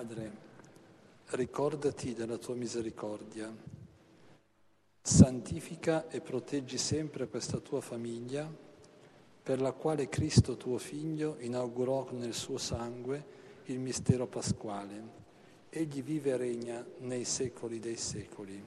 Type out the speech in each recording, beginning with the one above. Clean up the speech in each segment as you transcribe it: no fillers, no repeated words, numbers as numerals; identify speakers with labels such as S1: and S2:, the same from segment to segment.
S1: Padre, ricordati della tua misericordia. Santifica e proteggi sempre questa tua famiglia, per la quale Cristo tuo Figlio inaugurò nel suo sangue il mistero pasquale. Egli vive e regna nei secoli dei secoli.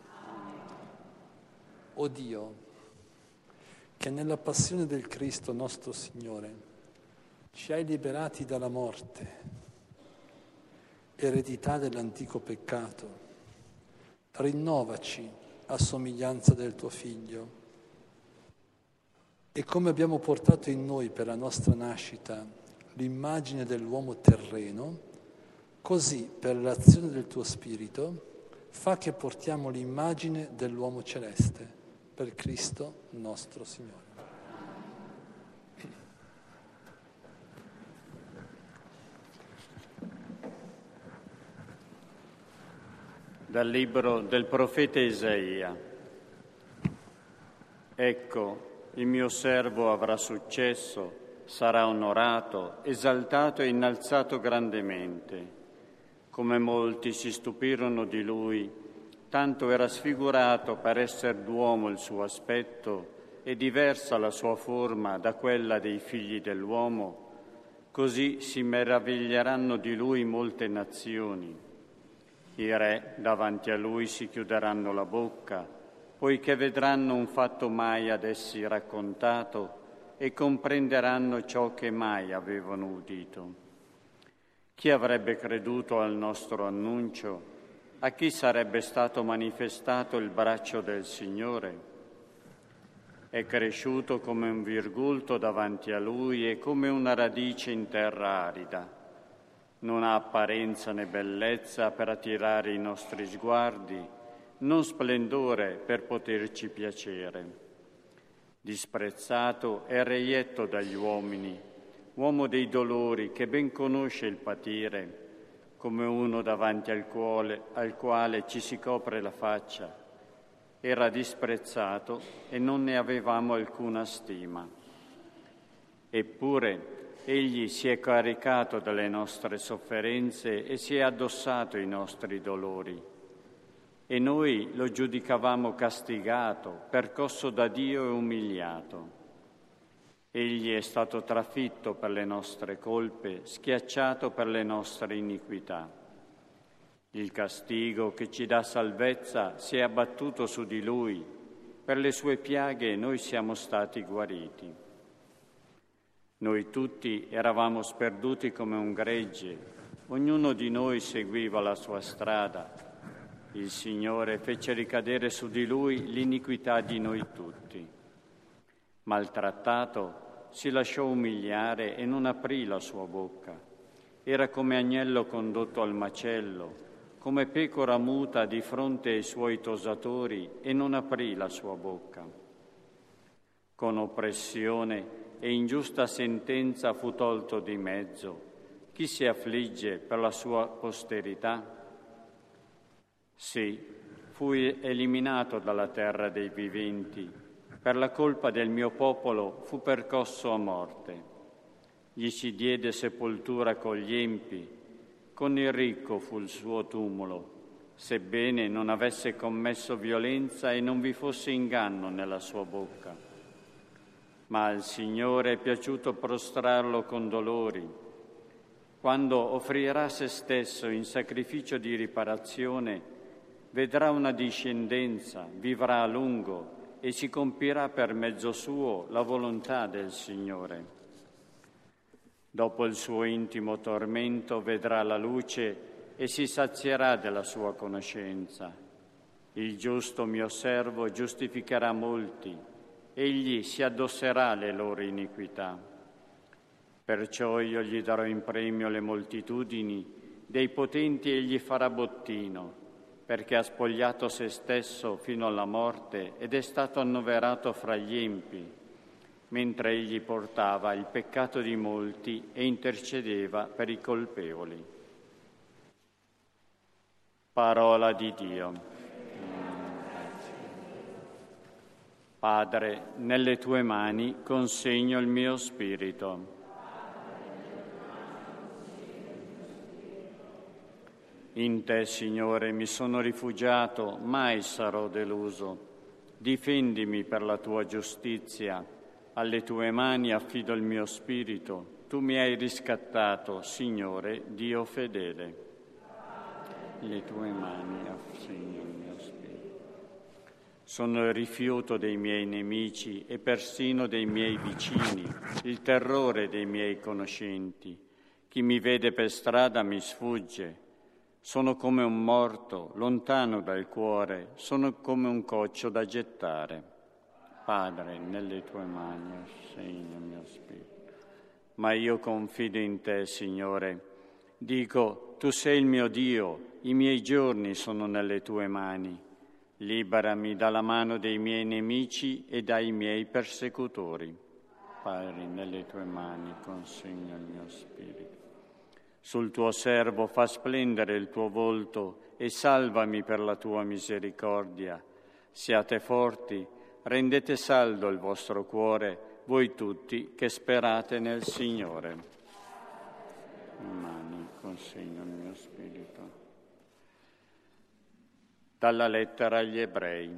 S1: O Dio, che nella passione del Cristo nostro Signore ci hai liberati dalla morte, eredità dell'antico peccato, rinnovaci a somiglianza del tuo Figlio. E come abbiamo portato in noi per la nostra nascita l'immagine dell'uomo terreno, così per l'azione del tuo Spirito fa che portiamo l'immagine dell'uomo celeste, per Cristo nostro Signore.
S2: Dal libro del profeta Isaia. Ecco, il mio servo avrà successo, sarà onorato, esaltato e innalzato grandemente. Come molti si stupirono di lui, tanto era sfigurato per essere d'uomo il suo aspetto e diversa la sua forma da quella dei figli dell'uomo, così si meraviglieranno di lui molte nazioni. I re davanti a lui si chiuderanno la bocca, poiché vedranno un fatto mai ad essi raccontato e comprenderanno ciò che mai avevano udito. Chi avrebbe creduto al nostro annuncio? A chi sarebbe stato manifestato il braccio del Signore? È cresciuto come un virgulto davanti a lui e come una radice in terra arida. Non ha apparenza né bellezza per attirare i nostri sguardi, non splendore per poterci piacere. Disprezzato e reietto dagli uomini, uomo dei dolori che ben conosce il patire, come uno davanti al quale ci si copre la faccia. Era disprezzato e non ne avevamo alcuna stima. Eppure egli si è caricato delle nostre sofferenze e si è addossato i nostri dolori. E noi lo giudicavamo castigato, percosso da Dio e umiliato. Egli è stato trafitto per le nostre colpe, schiacciato per le nostre iniquità. Il castigo che ci dà salvezza si è abbattuto su di lui, per le sue piaghe noi siamo stati guariti. Noi tutti eravamo sperduti come un gregge, ognuno di noi seguiva la sua strada. Il Signore fece ricadere su di lui l'iniquità di noi tutti. Maltrattato, si lasciò umiliare e non aprì la sua bocca. Era come agnello condotto al macello, come pecora muta di fronte ai suoi tosatori e non aprì la sua bocca. Con oppressione e ingiusta sentenza fu tolto di mezzo. Chi si affligge per la sua posterità? Sì, fui eliminato dalla terra dei viventi. Per la colpa del mio popolo fu percosso a morte. Gli si diede sepoltura con gli empi, con il ricco fu il suo tumulo, sebbene non avesse commesso violenza e non vi fosse inganno nella sua bocca. Ma al Signore è piaciuto prostrarlo con dolori. Quando offrirà se stesso in sacrificio di riparazione, vedrà una discendenza, vivrà a lungo e si compirà per mezzo suo la volontà del Signore. Dopo il suo intimo tormento vedrà la luce e si sazierà della sua conoscenza. Il giusto mio servo giustificherà molti, egli si addosserà le loro iniquità. Perciò io gli darò in premio le moltitudini, dei potenti egli farà bottino, perché ha spogliato se stesso fino alla morte ed è stato annoverato fra gli empi, mentre egli portava il peccato di molti e intercedeva per i colpevoli. Parola di Dio. Padre, nelle tue mani consegno il mio spirito. In te, Signore, mi sono rifugiato, mai sarò deluso. Difendimi per la tua giustizia. Alle tue mani affido il mio spirito. Tu mi hai riscattato, Signore, Dio fedele. Le tue mani affido il mio spirito. Sono il rifiuto dei miei nemici e persino dei miei vicini, il terrore dei miei conoscenti. Chi mi vede per strada mi sfugge. Sono come un morto, lontano dal cuore, sono come un coccio da gettare. Padre, nelle tue mani assegna il mio spirito. Ma io confido in te, Signore. Dico, tu sei il mio Dio, i miei giorni sono nelle tue mani. Liberami dalla mano dei miei nemici e dai miei persecutori. Padre, nelle tue mani consegno il mio spirito. Sul tuo servo fa splendere il tuo volto e salvami per la tua misericordia. Siate forti, rendete saldo il vostro cuore, voi tutti che sperate nel Signore. Mani, consegno il mio spirito. Dalla lettera agli Ebrei.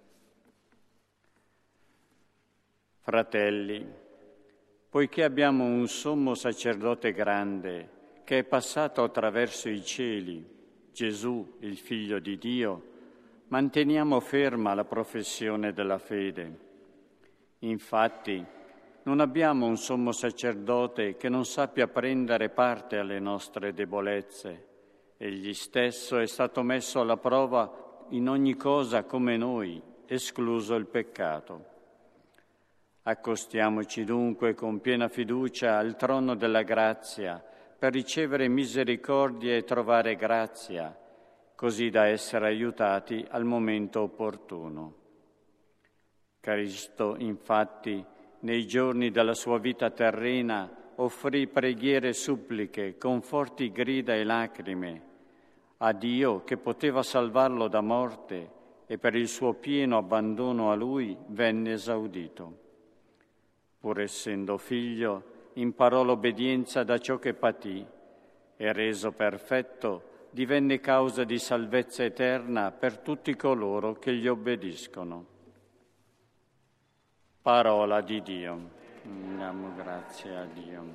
S2: Fratelli, poiché abbiamo un sommo sacerdote grande che è passato attraverso i cieli, Gesù, il Figlio di Dio, manteniamo ferma la professione della fede. Infatti, non abbiamo un sommo sacerdote che non sappia prendere parte alle nostre debolezze. Egli stesso è stato messo alla prova in ogni cosa come noi, escluso il peccato. Accostiamoci dunque con piena fiducia al trono della grazia per ricevere misericordia e trovare grazia, così da essere aiutati al momento opportuno. Cristo, infatti, nei giorni della sua vita terrena, offrì preghiere e suppliche con forti grida e lacrime a Dio che poteva salvarlo da morte e per il suo pieno abbandono a Lui venne esaudito. Pur essendo figlio, imparò l'obbedienza da ciò che patì e reso perfetto divenne causa di salvezza eterna per tutti coloro che gli obbediscono. Parola di Dio. Diamo grazie a Dio.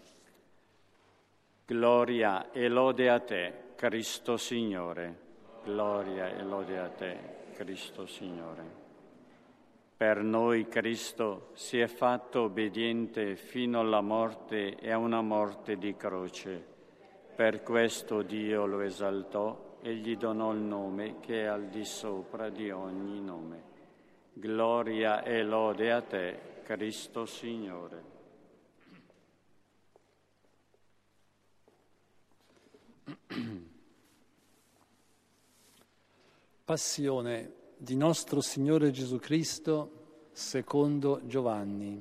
S2: Gloria e lode a te, Cristo Signore. Gloria e lode a te, Cristo Signore. Per noi Cristo si è fatto obbediente fino alla morte e a una morte di croce. Per questo Dio lo esaltò e gli donò il nome che è al di sopra di ogni nome. Gloria e lode a te, Cristo Signore.
S1: Passione di nostro Signore Gesù Cristo secondo Giovanni.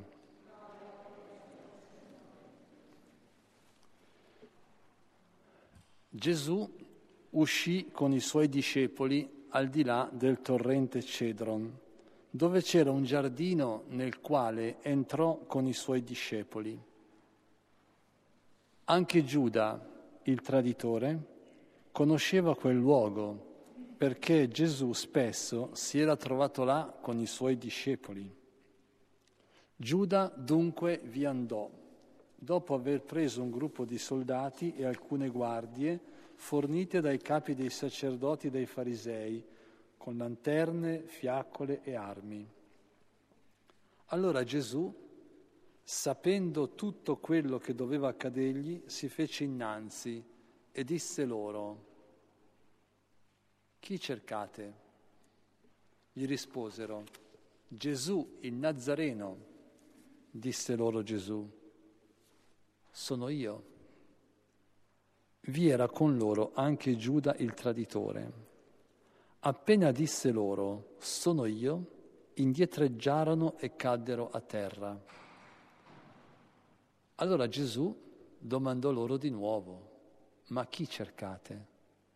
S1: Gesù uscì con i suoi discepoli al di là del torrente Cedron, dove c'era un giardino nel quale entrò con i suoi discepoli. Anche Giuda, il traditore, conosceva quel luogo, perché Gesù spesso si era trovato là con i suoi discepoli. Giuda dunque vi andò, dopo aver preso un gruppo di soldati e alcune guardie fornite dai capi dei sacerdoti e dei farisei, con lanterne, fiaccole e armi. Allora Gesù, sapendo tutto quello che doveva accadergli, si fece innanzi e disse loro: «Chi cercate?» Gli risposero: «Gesù, il Nazareno». Disse loro Gesù: «Sono io». Vi era con loro anche Giuda il traditore. Appena disse loro: «Sono io», indietreggiarono e caddero a terra. Allora Gesù domandò loro di nuovo: «Ma chi cercate?»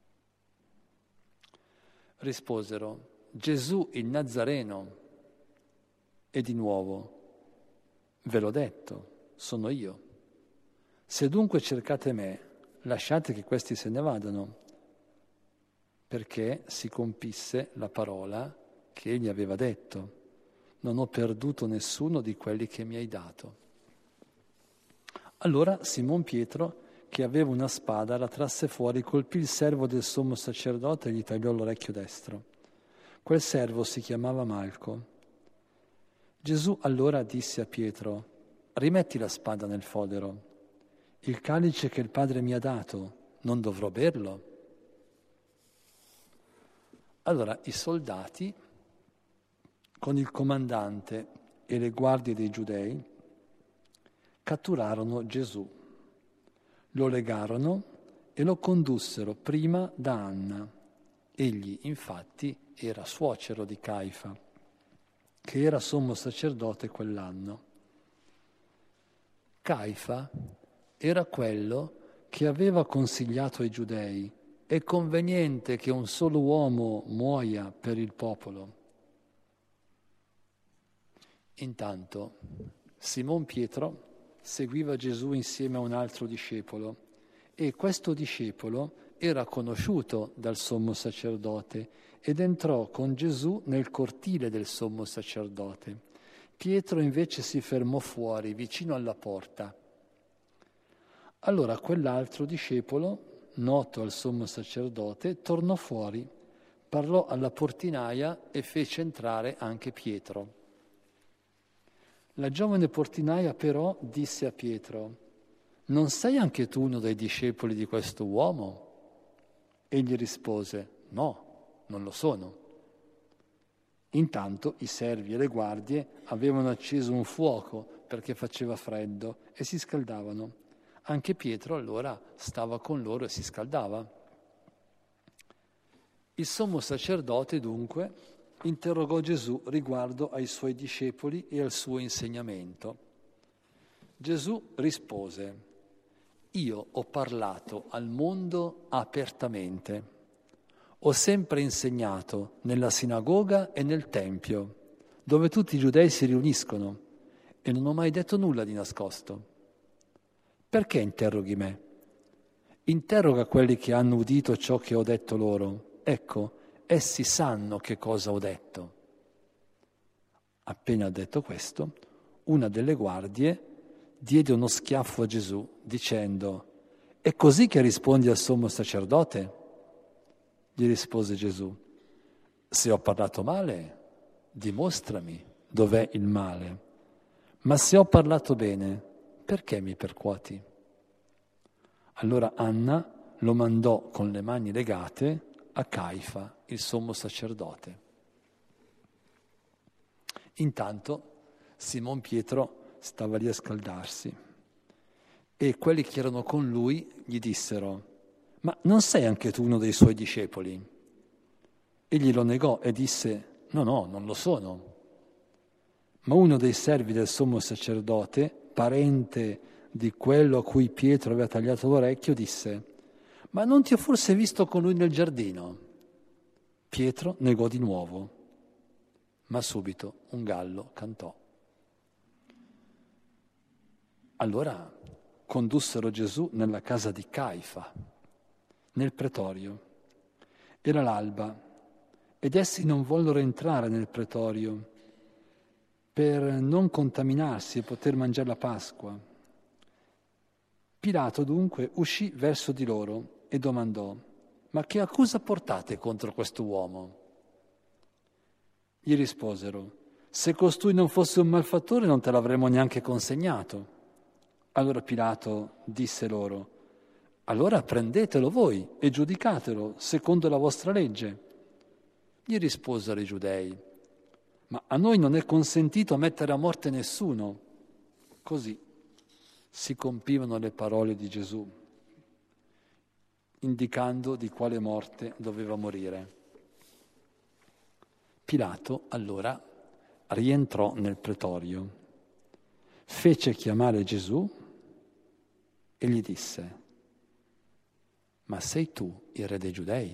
S1: Risposero: «Gesù il Nazareno». E di nuovo: «Ve l'ho detto, sono io. Se dunque cercate me, lasciate che questi se ne vadano. perché si compisse la parola che egli aveva detto: non ho perduto nessuno di quelli che mi hai dato. Allora Simon Pietro, che aveva una spada, la trasse fuori, colpì il servo del sommo sacerdote e gli tagliò l'orecchio destro. Quel servo si chiamava Malco. Gesù allora disse a Pietro: rimetti la spada nel fodero. Il calice che il Padre mi ha dato, non dovrò berlo? Allora i soldati, con il comandante e le guardie dei giudei, catturarono Gesù, lo legarono e lo condussero prima da Anna. Egli, infatti, era suocero di Caifa, che era sommo sacerdote quell'anno. Caifa era quello che aveva consigliato ai giudei: è conveniente che un solo uomo muoia per il popolo. Intanto Simon Pietro seguiva Gesù insieme a un altro discepolo e questo discepolo era conosciuto dal sommo sacerdote ed entrò con Gesù nel cortile del sommo sacerdote. Pietro invece si fermò fuori, vicino alla porta. Allora quell'altro discepolo, noto al sommo sacerdote, tornò fuori, parlò alla portinaia e fece entrare anche Pietro. La giovane portinaia però disse a Pietro: non sei anche tu uno dei discepoli di questo uomo? Egli rispose: no, non lo sono. Intanto i servi e le guardie avevano acceso un fuoco perché faceva freddo e si scaldavano. Anche Pietro allora stava con loro e si scaldava. Il sommo sacerdote dunque interrogò Gesù riguardo ai suoi discepoli e al suo insegnamento. Gesù rispose: io ho parlato al mondo apertamente, ho sempre insegnato nella sinagoga e nel tempio, dove tutti i giudei si riuniscono, e non ho mai detto nulla di nascosto. Perché interroghi me? Interroga quelli che hanno udito ciò che ho detto loro. Ecco, essi sanno che cosa ho detto. Appena detto questo, una delle guardie diede uno schiaffo a Gesù, dicendo: è così che rispondi al sommo sacerdote? Gli rispose Gesù: se ho parlato male, dimostrami dov'è il male. Ma se ho parlato bene, perché mi percuoti? Allora Anna lo mandò con le mani legate a Caifa, il sommo sacerdote. Intanto Simon Pietro stava lì a scaldarsi e quelli che erano con lui gli dissero: ma non sei anche tu uno dei suoi discepoli? Egli lo negò e disse: no, non lo sono. Ma uno dei servi del sommo sacerdote, parente di quello a cui Pietro aveva tagliato l'orecchio, disse: ma non ti ho forse visto con lui nel giardino? Pietro negò di nuovo, ma subito un gallo cantò. Allora condussero Gesù nella casa di Caifa, nel pretorio. Era l'alba ed essi non vollero entrare nel pretorio per non contaminarsi e poter mangiare la Pasqua. Pilato dunque uscì verso di loro e domandò: ma che accusa portate contro questo uomo? Gli risposero: se costui non fosse un malfattore non te l'avremmo neanche consegnato. Allora Pilato disse loro: allora prendetelo voi e giudicatelo secondo la vostra legge. Gli risposero i giudei: ma a noi non è consentito mettere a morte nessuno. Così si compivano le parole di Gesù, indicando di quale morte doveva morire. Pilato allora rientrò nel pretorio, fece chiamare Gesù e gli disse: ma sei tu il re dei Giudei?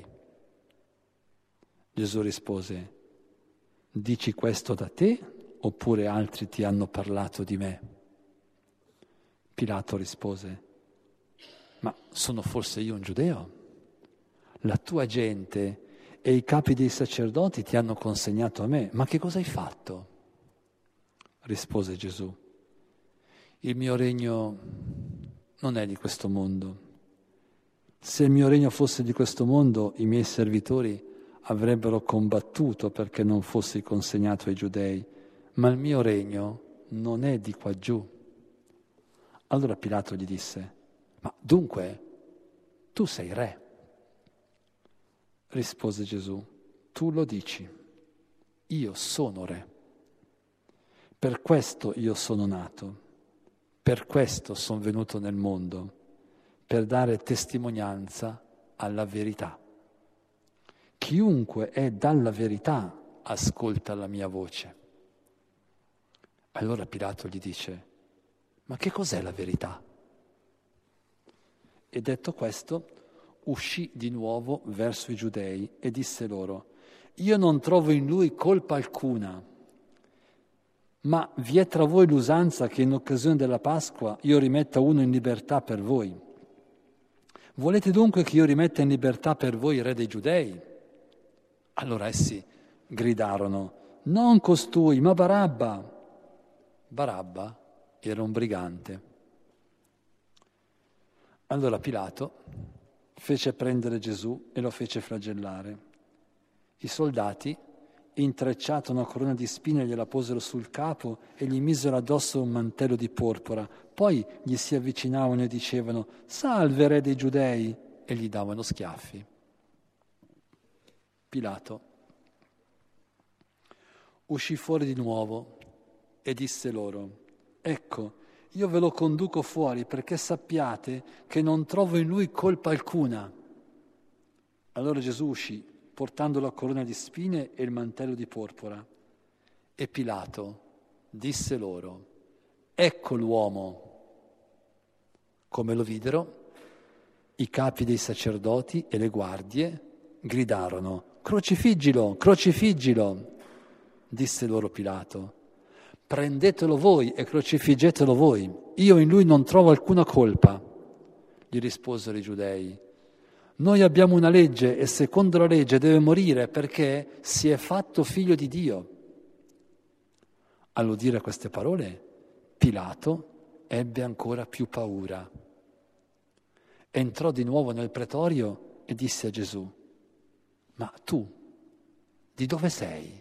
S1: Gesù rispose: dici questo da te oppure altri ti hanno parlato di me? Pilato rispose: ma sono forse io un giudeo? La tua gente e i capi dei sacerdoti ti hanno consegnato a me. Ma che cosa hai fatto? Rispose Gesù. Il mio regno non è di questo mondo. Se il mio regno fosse di questo mondo, i miei servitori avrebbero combattuto perché non fossi consegnato ai giudei, ma il mio regno non è di qua giù. Allora Pilato gli disse: ma dunque tu sei re? Rispose Gesù: tu lo dici, io sono re. Per questo io sono nato, per questo sono venuto nel mondo, per dare testimonianza alla verità. Chiunque è dalla verità ascolta la mia voce. Allora Pilato gli dice: ma che cos'è la verità? E detto questo, uscì di nuovo verso i giudei e disse loro: io non trovo in lui colpa alcuna, ma vi è tra voi l'usanza che in occasione della Pasqua io rimetta uno in libertà per voi. Volete dunque che io rimetta in libertà per voi il re dei Giudei? Allora essi gridarono: non costui, ma Barabba. Barabba era un brigante. Allora Pilato fece prendere Gesù e lo fece flagellare. I soldati, intrecciato una corona di spine, gliela posero sul capo e gli misero addosso un mantello di porpora. Poi gli si avvicinavano e dicevano: salve re dei Giudei, e gli davano schiaffi. Pilato uscì fuori di nuovo e disse loro: ecco, io ve lo conduco fuori perché sappiate che non trovo in lui colpa alcuna. Allora Gesù uscì, portando la corona di spine e il mantello di porpora. E Pilato disse loro: ecco l'uomo. Come lo videro, i capi dei sacerdoti e le guardie gridarono: crocifiggilo, crocifiggilo. Disse loro Pilato: prendetelo voi e crocifiggetelo voi, io in lui non trovo alcuna colpa. Gli risposero i giudei: noi abbiamo una legge e secondo la legge deve morire perché si è fatto figlio di Dio. All'udire queste parole, Pilato ebbe ancora più paura. Entrò di nuovo nel pretorio e disse a Gesù: ma tu, di dove sei?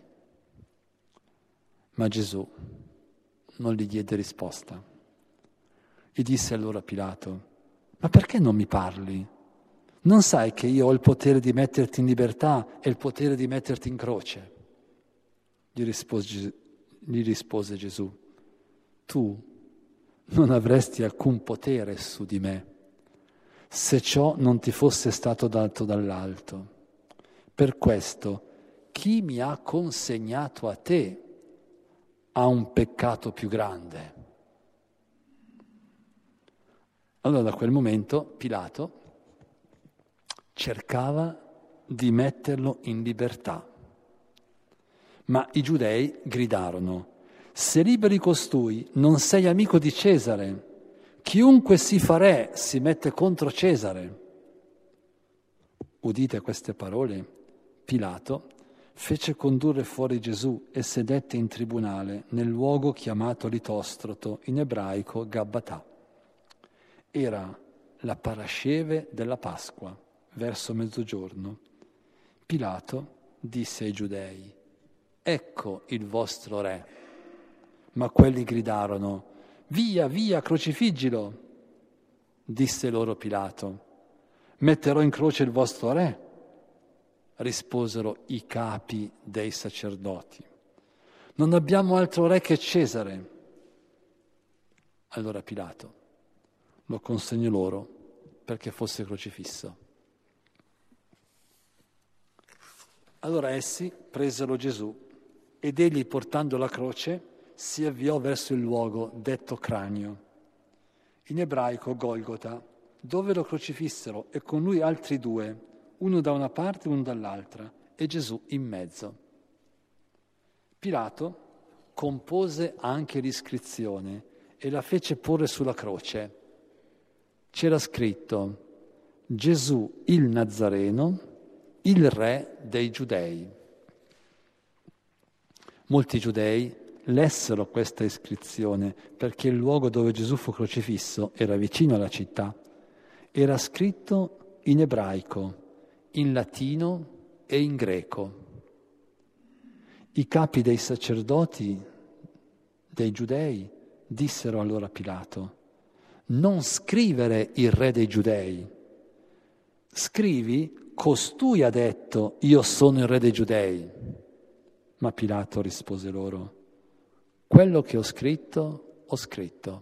S1: Ma Gesù non gli diede risposta. Gli disse allora Pilato: ma perché non mi parli? Non sai che io ho il potere di metterti in libertà e il potere di metterti in croce? Gli rispose Gesù: tu non avresti alcun potere su di me, se ciò non ti fosse stato dato dall'alto. Per questo, chi mi ha consegnato a te ha un peccato più grande. Allora da quel momento Pilato cercava di metterlo in libertà, ma i giudei gridarono: se liberi costui non sei amico di Cesare, chiunque si fa re si mette contro Cesare. Udite queste parole, Pilato fece condurre fuori Gesù e sedette in tribunale nel luogo chiamato Litostroto, in ebraico Gabbatà. Era la parasceve della Pasqua, verso mezzogiorno. Pilato disse ai giudei: ecco il vostro re. Ma quelli gridarono: via, via, crocifiggilo. Disse loro Pilato: metterò in croce il vostro re? Risposero i capi dei sacerdoti: non abbiamo altro re che Cesare. Allora Pilato lo consegnò loro perché fosse crocifisso. Allora essi presero Gesù ed egli, portando la croce, si avviò verso il luogo detto Cranio, in ebraico Golgota, dove lo crocifissero, e con lui altri due, uno da una parte e uno dall'altra, e Gesù in mezzo. Pilato compose anche l'iscrizione e la fece porre sulla croce. C'era scritto: Gesù il Nazareno, il re dei Giudei. Molti giudei lessero questa iscrizione perché il luogo dove Gesù fu crocifisso era vicino alla città. Era scritto in ebraico, in latino e in greco. I capi dei sacerdoti dei giudei dissero allora a Pilato: non scrivere il re dei giudei, scrivi costui ha detto io sono il re dei giudei. Ma Pilato rispose loro: quello che ho scritto, ho scritto.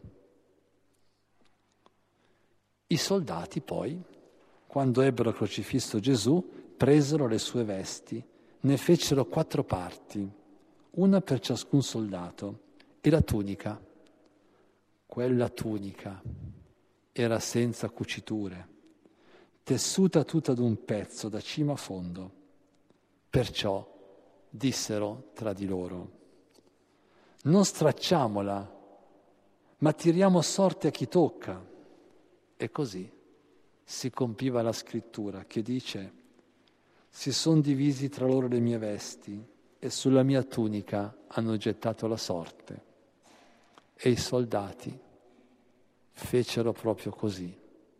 S1: I soldati poi, quando ebbero crocifisso Gesù, presero le sue vesti, ne fecero 4 parti, una per ciascun soldato, e la tunica. Quella tunica era senza cuciture, tessuta tutta d'un pezzo da cima a fondo. Perciò dissero tra di loro: non stracciamola, ma tiriamo sorte a chi tocca. E così si compiva la scrittura che dice: si son divisi tra loro le mie vesti e sulla mia tunica hanno gettato la sorte. E i soldati fecero proprio così.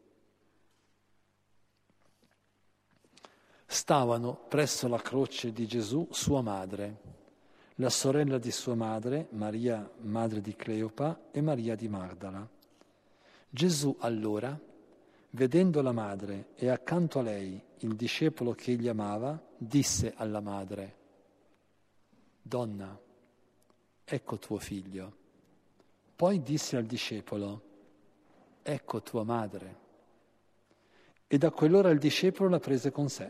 S1: Stavano presso la croce di Gesù sua madre, la sorella di sua madre, Maria, madre di Cleopa, e Maria di Magdala. Gesù allora, vedendo la madre e accanto a lei il discepolo che egli amava, disse alla madre: donna, ecco tuo figlio. Poi disse al discepolo: ecco tua madre. E da quell'ora il discepolo la prese con sé.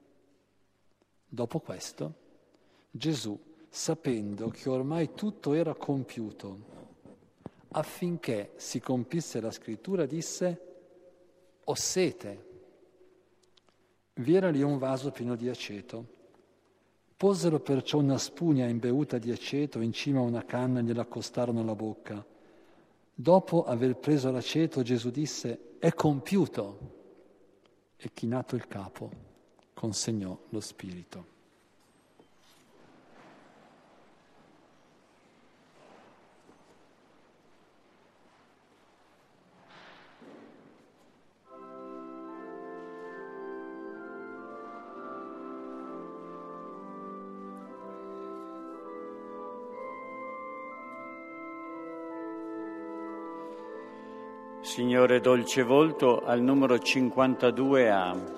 S1: Dopo questo, Gesù, sapendo che ormai tutto era compiuto, affinché si compisse la scrittura, disse: ho sete. Vi era lì un vaso pieno di aceto. Posero perciò una spugna imbevuta di aceto in cima a una canna e gliela accostarono alla bocca. Dopo aver preso l'aceto, Gesù disse: è compiuto. E chinato il capo, consegnò lo spirito.
S2: Signore dolce volto, al numero 52A.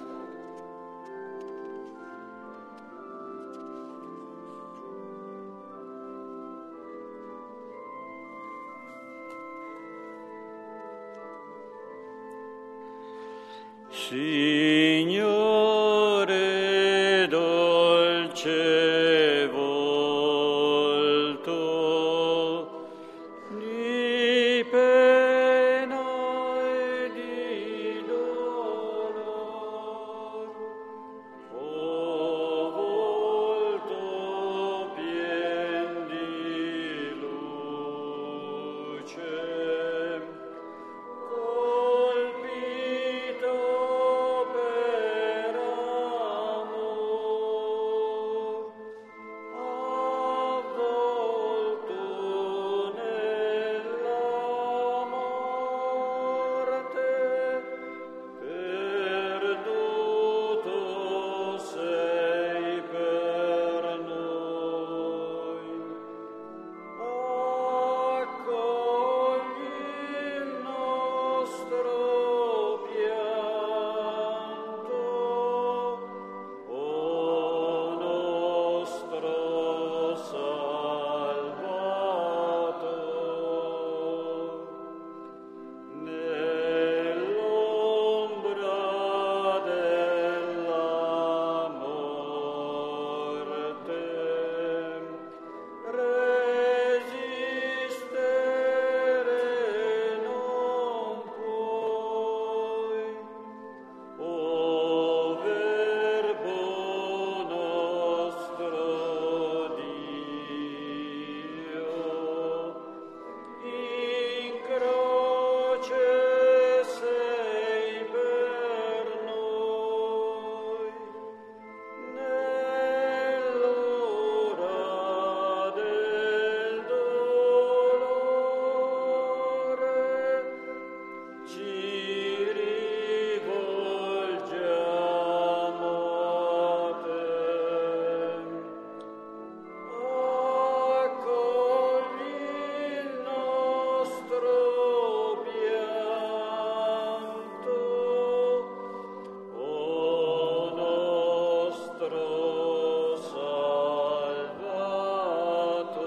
S2: Signore dolce volto, di pena e di dolor, o volto pien di luce, colpito per nostro Salvator.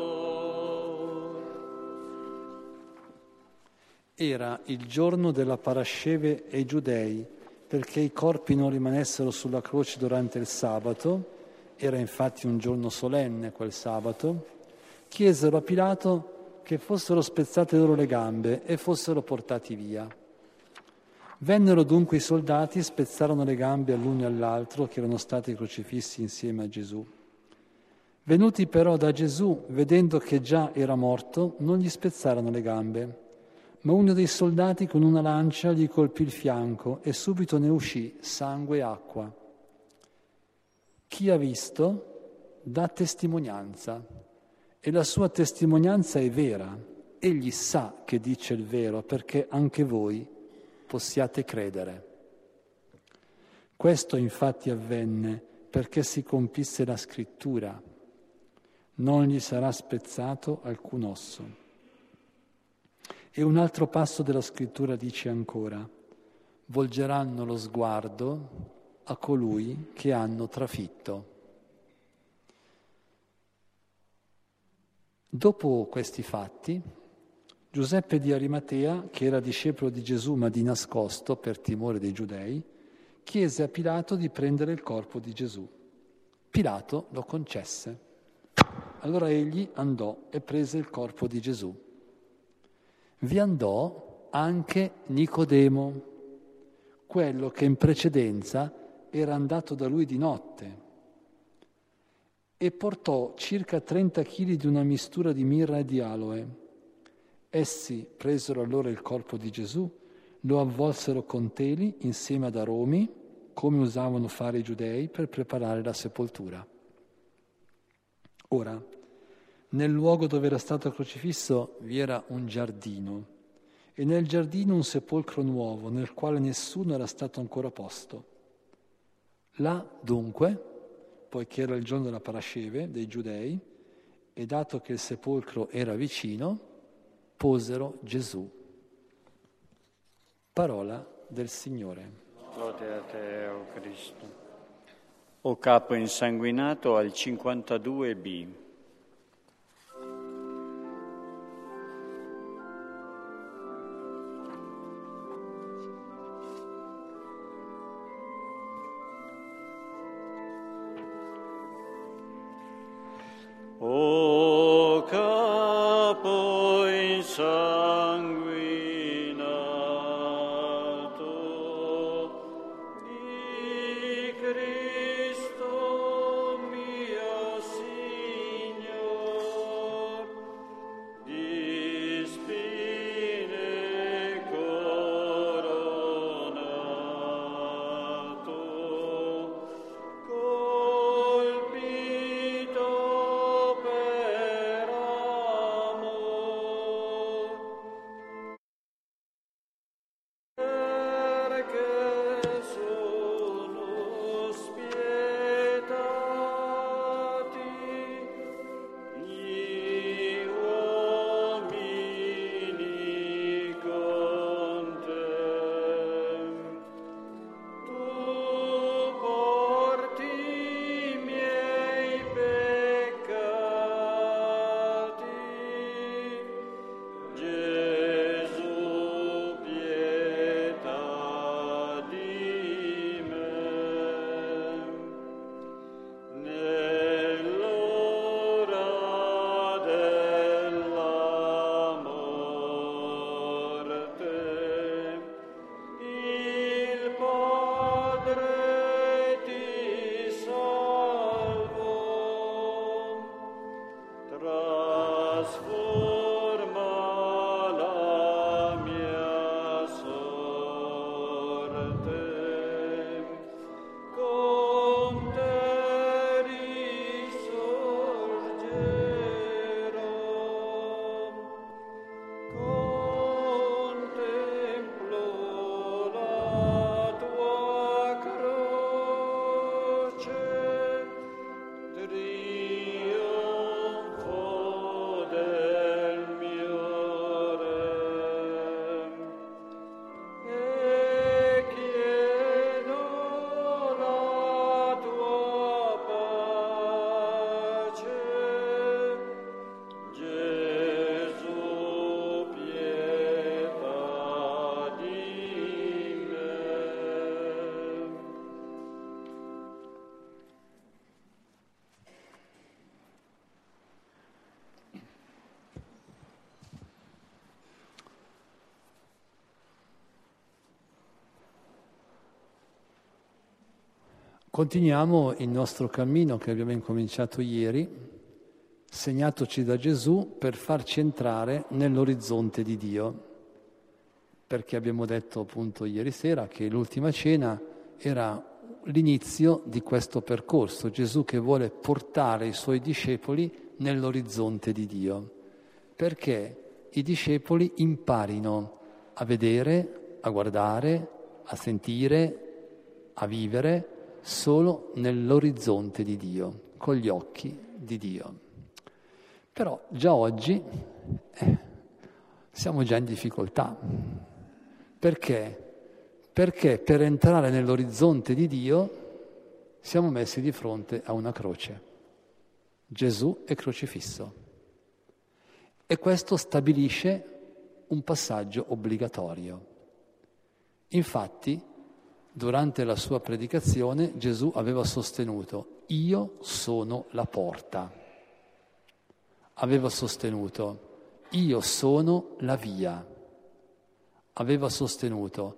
S1: Era il giorno della parasceve ai Giudei, perché i corpi non rimanessero sulla croce durante il sabato, era infatti un giorno solenne quel sabato, chiesero a Pilato che fossero spezzate loro le gambe e fossero portati via. Vennero dunque i soldati e spezzarono le gambe all'uno e all'altro che erano stati crocifissi insieme a Gesù. Venuti però da Gesù, vedendo che già era morto, non gli spezzarono le gambe, ma uno dei soldati con una lancia gli colpì il fianco e subito ne uscì sangue e acqua. Chi ha visto dà testimonianza e la sua testimonianza è vera. Egli sa che dice il vero perché anche voi possiate credere. Questo infatti avvenne perché si compisse la scrittura. Non gli sarà spezzato alcun osso. E un altro passo della scrittura dice ancora: volgeranno lo sguardo a colui che hanno trafitto. Dopo questi fatti, Giuseppe di Arimatea, che era discepolo di Gesù ma di nascosto per timore dei giudei, chiese a Pilato di prendere il corpo di Gesù. Pilato lo concesse. Allora egli andò e prese il corpo di Gesù. Vi andò anche Nicodemo, quello che in precedenza era andato da lui di notte, e portò circa 30 chili di una mistura di mirra e di aloe. Essi presero allora il corpo di Gesù, lo avvolsero con teli insieme ad aromi, come usavano fare i giudei per preparare la sepoltura. Ora, nel luogo dove era stato crocifisso vi era un giardino, e nel giardino un sepolcro nuovo, nel quale nessuno era stato ancora posto. Là, dunque, poiché era il giorno della parasceve dei Giudei, e dato che il sepolcro era vicino, posero Gesù. Parola del Signore.
S2: Lode a te, o Cristo. O capo insanguinato al 52b. O capo insanguinato di Cristo mio Signore,
S1: Continuiamo il nostro cammino che abbiamo incominciato ieri, segnatoci da Gesù per farci entrare nell'orizzonte di Dio, perché abbiamo detto appunto ieri sera che l'ultima cena era l'inizio di questo percorso, Gesù che vuole portare i suoi discepoli nell'orizzonte di Dio, perché i discepoli imparino a vedere, a guardare, a sentire, a vivere solo nell'orizzonte di Dio, con gli occhi di Dio. Però già oggi siamo già in difficoltà. Perché? Perché per entrare nell'orizzonte di Dio siamo messi di fronte a una croce. Gesù è crocifisso. E questo stabilisce un passaggio obbligatorio. Infatti, durante la sua predicazione, Gesù aveva sostenuto: io sono la porta. Aveva sostenuto: io sono la via. Aveva sostenuto: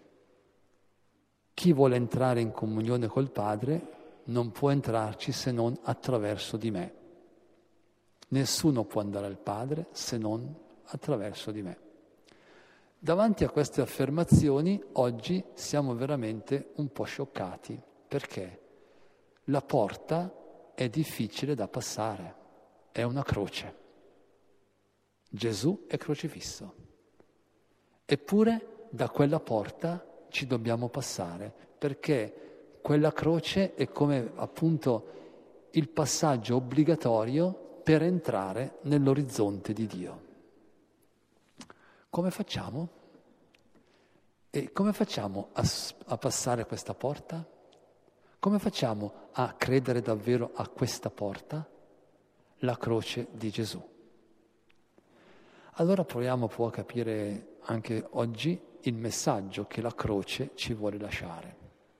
S1: chi vuole entrare in comunione col Padre non può entrarci se non attraverso di me. Nessuno può andare al Padre se non attraverso di me. Davanti a queste affermazioni oggi siamo veramente un po' scioccati, perché la porta è difficile da passare, è una croce. Gesù è crocifisso. Eppure da quella porta ci dobbiamo passare, perché quella croce è come appunto il passaggio obbligatorio per entrare nell'orizzonte di Dio. Come facciamo? E come facciamo a passare questa porta? Come facciamo a credere davvero a questa porta? La croce di Gesù. Allora proviamo un po' a capire anche oggi il messaggio che la croce ci vuole lasciare.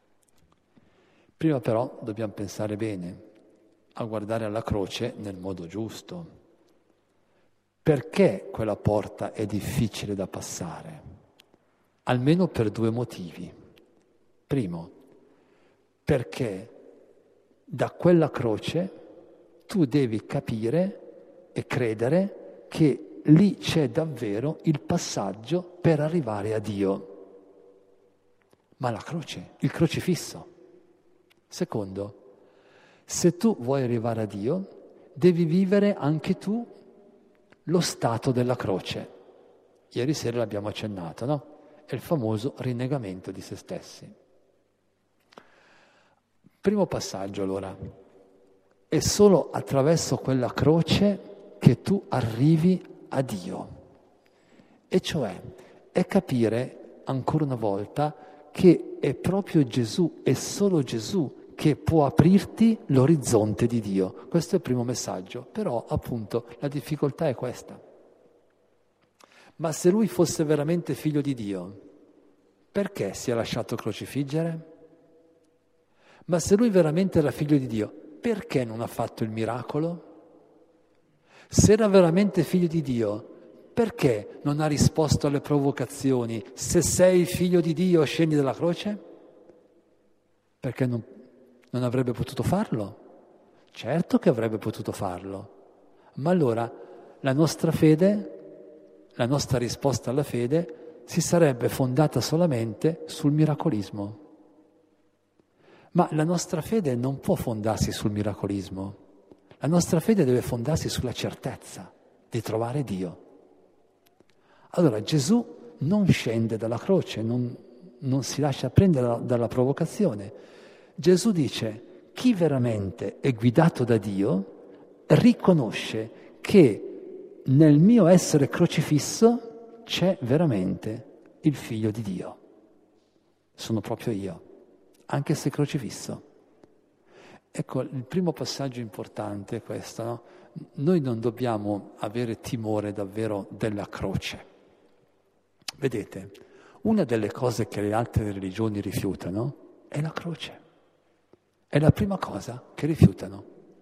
S1: Prima però dobbiamo pensare bene, a guardare alla croce nel modo giusto. Perché quella porta è difficile da passare? Almeno per due motivi. Primo, perché da quella croce tu devi capire e credere che lì c'è davvero il passaggio per arrivare a Dio. Ma la croce, il crocifisso. Secondo, se tu vuoi arrivare a Dio, devi vivere anche tu lo stato della croce. Ieri sera l'abbiamo accennato, no? È il famoso rinnegamento di se stessi. Primo passaggio allora. È solo attraverso quella croce che tu arrivi a Dio. E cioè è capire ancora una volta che è proprio Gesù, è solo Gesù che può aprirti l'orizzonte di Dio. Questo è il primo messaggio, però appunto la difficoltà è questa. Ma se lui fosse veramente figlio di Dio, perché si è lasciato crocifiggere? Ma se lui veramente era figlio di Dio, perché non ha fatto il miracolo? Se era veramente figlio di Dio, perché non ha risposto alle provocazioni? Se sei figlio di Dio, scendi dalla croce? Perché non avrebbe potuto farlo? Certo che avrebbe potuto farlo. Ma allora la nostra fede, la nostra risposta alla fede, si sarebbe fondata solamente sul miracolismo. Ma la nostra fede non può fondarsi sul miracolismo. La nostra fede deve fondarsi sulla certezza di trovare Dio. Allora Gesù non scende dalla croce, non si lascia prendere dalla provocazione. Gesù dice: chi veramente è guidato da Dio riconosce che nel mio essere crocifisso c'è veramente il Figlio di Dio. Sono proprio io, anche se crocifisso. Ecco, il primo passaggio importante è questo, no? Noi non dobbiamo avere timore davvero della croce. Vedete, una delle cose che le altre religioni rifiutano è la croce. È la prima cosa che rifiutano.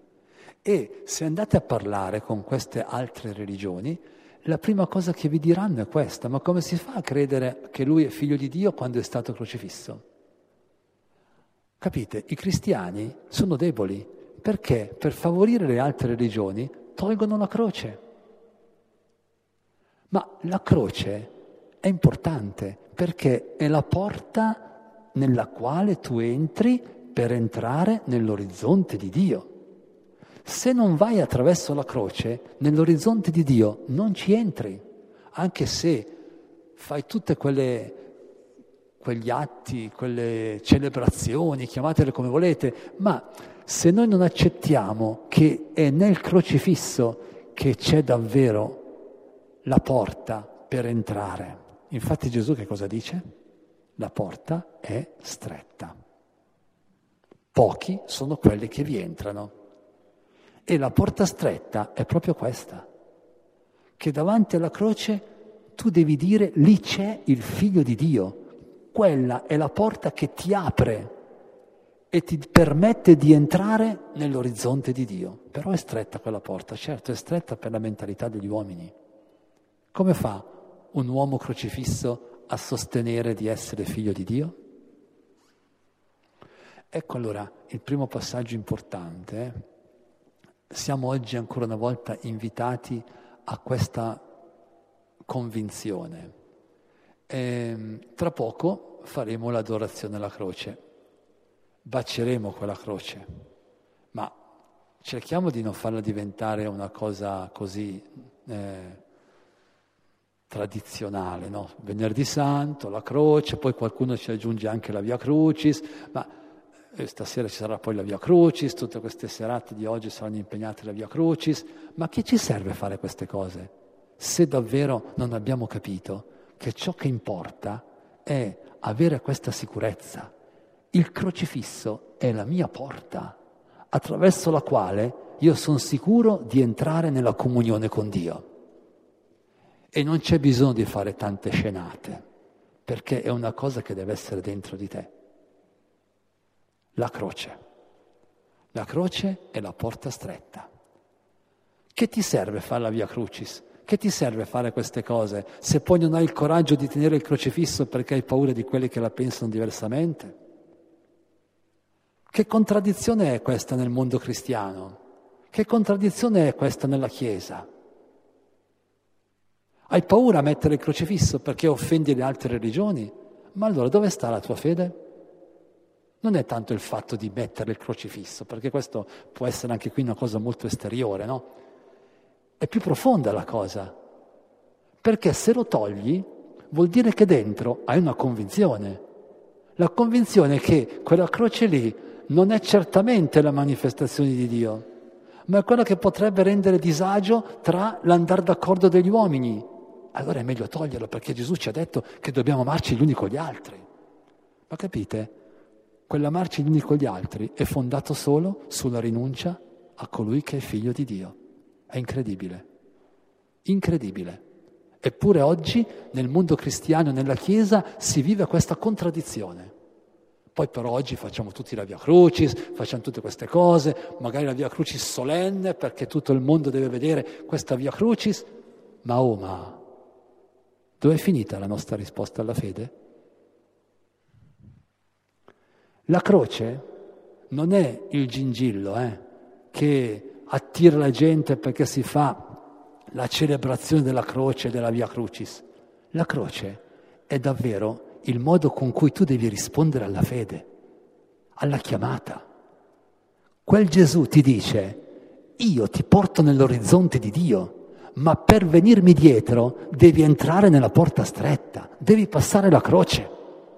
S1: E se andate a parlare con queste altre religioni, la prima cosa che vi diranno è questa: ma come si fa a credere che lui è figlio di Dio quando è stato crocifisso? Capite? I cristiani sono deboli perché per favorire le altre religioni tolgono la croce. Ma la croce è importante perché è la porta nella quale tu entri per entrare nell'orizzonte di Dio. Se non vai attraverso la croce, nell'orizzonte di Dio non ci entri, anche se fai tutte quegli atti, quelle celebrazioni, chiamatele come volete, ma se noi non accettiamo che è nel crocifisso che c'è davvero la porta per entrare. Infatti Gesù che cosa dice? La porta è stretta. Pochi sono quelli che vi entrano. E la porta stretta è proprio questa, che davanti alla croce tu devi dire lì c'è il Figlio di Dio. Quella è la porta che ti apre e ti permette di entrare nell'orizzonte di Dio. Però è stretta quella porta, certo, è stretta per la mentalità degli uomini. Come fa un uomo crocifisso a sostenere di essere figlio di Dio? Ecco allora il primo passaggio importante. Siamo oggi ancora una volta invitati a questa convinzione. Tra poco faremo l'adorazione alla croce, baceremo quella croce, ma cerchiamo di non farla diventare una cosa così tradizionale, no? Venerdì Santo, la croce, poi qualcuno ci aggiunge anche la Via Crucis, ma stasera ci sarà poi la Via Crucis, tutte queste serate di oggi saranno impegnate la Via Crucis, ma che ci serve fare queste cose? Se davvero non abbiamo capito che ciò che importa è avere questa sicurezza. Il crocifisso è la mia porta, attraverso la quale io sono sicuro di entrare nella comunione con Dio. E non c'è bisogno di fare tante scenate, perché è una cosa che deve essere dentro di te. La croce. La croce è la porta stretta. Che ti serve fare la Via Crucis? Che ti serve fare queste cose se poi non hai il coraggio di tenere il crocifisso perché hai paura di quelli che la pensano diversamente? Che contraddizione è questa nel mondo cristiano? Che contraddizione è questa nella Chiesa? Hai paura a mettere il crocifisso perché offendi le altre religioni? Ma allora dove sta la tua fede? Non è tanto il fatto di mettere il crocifisso, perché questo può essere anche qui una cosa molto esteriore, no? È più profonda la cosa, perché se lo togli vuol dire che dentro hai una convinzione. La convinzione che quella croce lì non è certamente la manifestazione di Dio, ma è quella che potrebbe rendere disagio tra l'andar d'accordo degli uomini. Allora è meglio toglierlo, perché Gesù ci ha detto che dobbiamo amarci gli uni con gli altri. Ma capite? Quell'amarci gli uni con gli altri è fondato solo sulla rinuncia a colui che è figlio di Dio. È incredibile. Incredibile. Eppure oggi nel mondo cristiano, nella Chiesa, si vive questa contraddizione. Poi però oggi facciamo tutti la Via Crucis, facciamo tutte queste cose, magari la Via Crucis solenne perché tutto il mondo deve vedere questa Via Crucis. Ma dove è finita la nostra risposta alla fede? La croce non è il gingillo che attira la gente perché si fa la celebrazione della croce e della Via Crucis. La croce è davvero il modo con cui tu devi rispondere alla fede, alla chiamata. Quel Gesù ti dice: io ti porto nell'orizzonte di Dio, ma per venirmi dietro devi entrare nella porta stretta, devi passare la croce.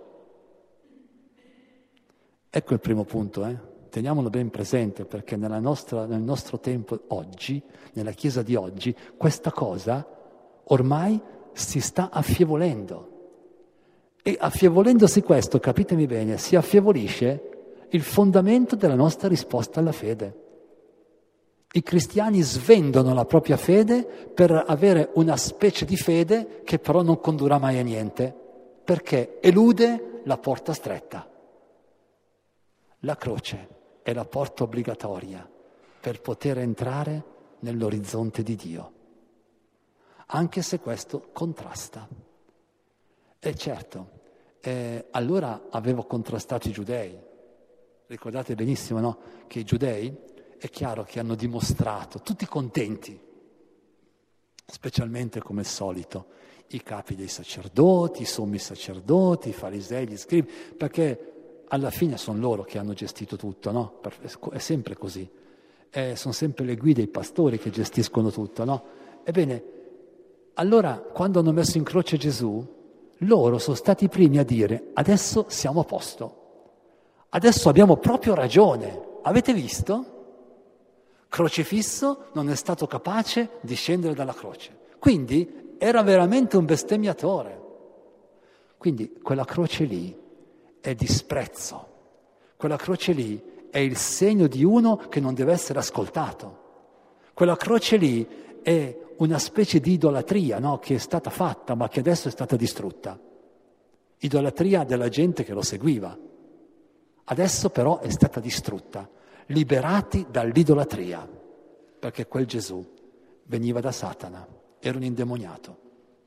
S1: Ecco il primo punto, Teniamolo ben presente, perché nel nostro tempo oggi, nella Chiesa di oggi, questa cosa ormai si sta affievolendo. E affievolendosi questo, capitemi bene, si affievolisce il fondamento della nostra risposta alla fede. I cristiani svendono la propria fede per avere una specie di fede che però non condurrà mai a niente, perché elude la porta stretta. La croce è la porta obbligatoria per poter entrare nell'orizzonte di Dio, anche se questo contrasta. E certo, allora avevo contrastato i giudei, Ricordate benissimo, no? Che i giudei, è chiaro che hanno dimostrato, tutti contenti, specialmente come al solito, i capi dei sacerdoti, i sommi sacerdoti, i farisei, gli scribi, perché alla fine sono loro che hanno gestito tutto, no? È sempre così. Sono sempre le guide, i pastori che gestiscono tutto, no? Ebbene, allora, quando hanno messo in croce Gesù, loro sono stati i primi a dire: adesso siamo a posto, adesso abbiamo proprio ragione. Avete visto? Crocifisso non è stato capace di scendere dalla croce. Quindi era veramente un bestemmiatore. Quindi quella croce lì è disprezzo. Quella croce lì è il segno di uno che non deve essere ascoltato. Quella croce lì è una specie di idolatria, no? Che è stata fatta ma che adesso è stata distrutta. Idolatria della gente che lo seguiva. Adesso però è stata distrutta, liberati dall'idolatria, perché quel Gesù veniva da Satana, era un indemoniato.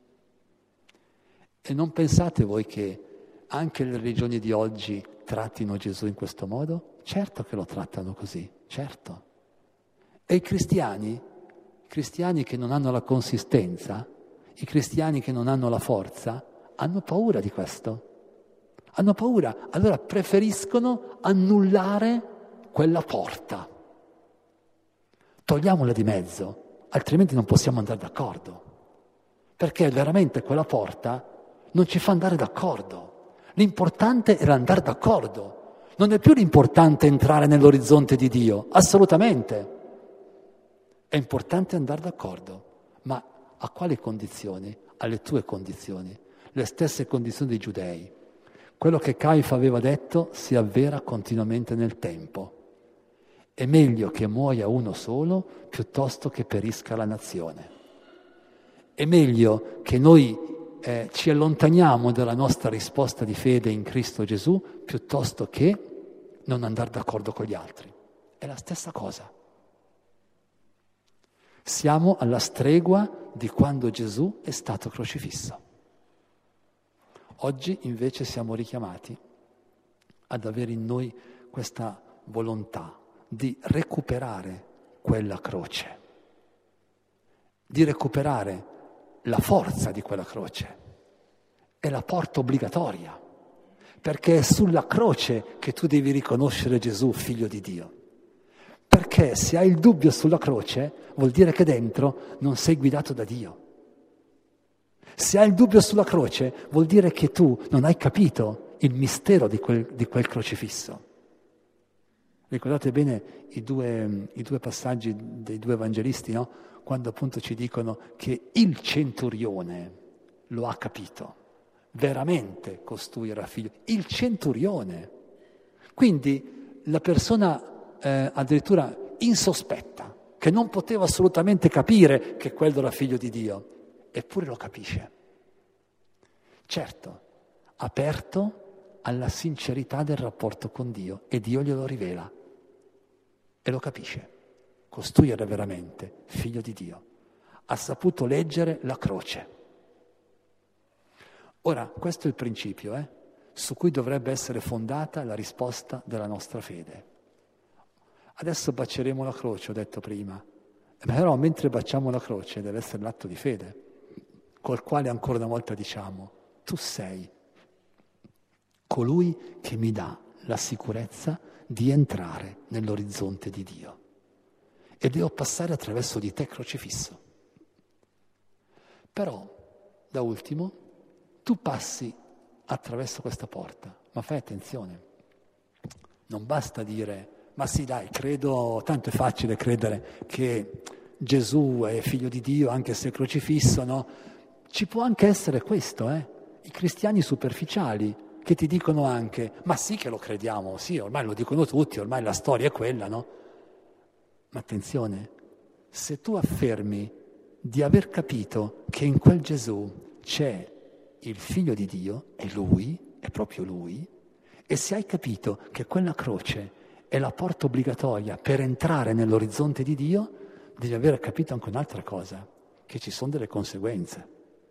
S1: E non pensate voi che anche le religioni di oggi trattino Gesù in questo modo? Certo che lo trattano così, certo. E i cristiani che non hanno la consistenza, i cristiani che non hanno la forza, hanno paura di questo. Hanno paura, allora preferiscono annullare quella porta. Togliamola di mezzo, altrimenti non possiamo andare d'accordo. Perché veramente quella porta non ci fa andare d'accordo. L'importante era andare d'accordo. Non è più l'importante entrare nell'orizzonte di Dio, assolutamente. È importante andare d'accordo, ma a quali condizioni? Alle tue condizioni, le stesse condizioni dei giudei. Quello che Caifa aveva detto si avvera continuamente nel tempo. È meglio che muoia uno solo piuttosto che perisca la nazione. È meglio che noi ci allontaniamo dalla nostra risposta di fede in Cristo Gesù piuttosto che non andare d'accordo con gli altri. È la stessa cosa. Siamo alla stregua di quando Gesù è stato crocifisso. Oggi invece siamo richiamati ad avere in noi questa volontà di recuperare quella croce, di recuperare la forza di quella croce. È la porta obbligatoria, perché è sulla croce che tu devi riconoscere Gesù, figlio di Dio. Perché se hai il dubbio sulla croce, vuol dire che dentro non sei guidato da Dio. Se hai il dubbio sulla croce, vuol dire che tu non hai capito il mistero di quel crocifisso. Ricordate bene i due passaggi dei due evangelisti, no? Quando appunto ci dicono che il centurione lo ha capito. Veramente costui era figlio. Il centurione. Quindi la persona addirittura insospetta, che non poteva assolutamente capire che quello era figlio di Dio, eppure lo capisce. Certo, aperto alla sincerità del rapporto con Dio, e Dio glielo rivela e lo capisce. Costui era veramente figlio di Dio, ha saputo leggere la croce. Ora, questo è il principio su cui dovrebbe essere fondata la risposta della nostra fede. Adesso baceremo la croce, ho detto prima, però mentre baciamo la croce deve essere l'atto di fede, col quale ancora una volta diciamo: tu sei colui che mi dà la sicurezza di entrare nell'orizzonte di Dio e devo passare attraverso di te crocifisso. Però, da ultimo, tu passi attraverso questa porta, ma fai attenzione, non basta dire: ma sì dai, credo, tanto è facile credere che Gesù è figlio di Dio anche se è crocifisso, no? Ci può anche essere questo, i cristiani superficiali che ti dicono anche: ma sì che lo crediamo, sì, ormai lo dicono tutti, ormai la storia è quella, no? Ma attenzione, se tu affermi di aver capito che in quel Gesù c'è il figlio di Dio, è Lui, è proprio Lui, e se hai capito che quella croce è la porta obbligatoria per entrare nell'orizzonte di Dio, devi aver capito anche un'altra cosa, che ci sono delle conseguenze.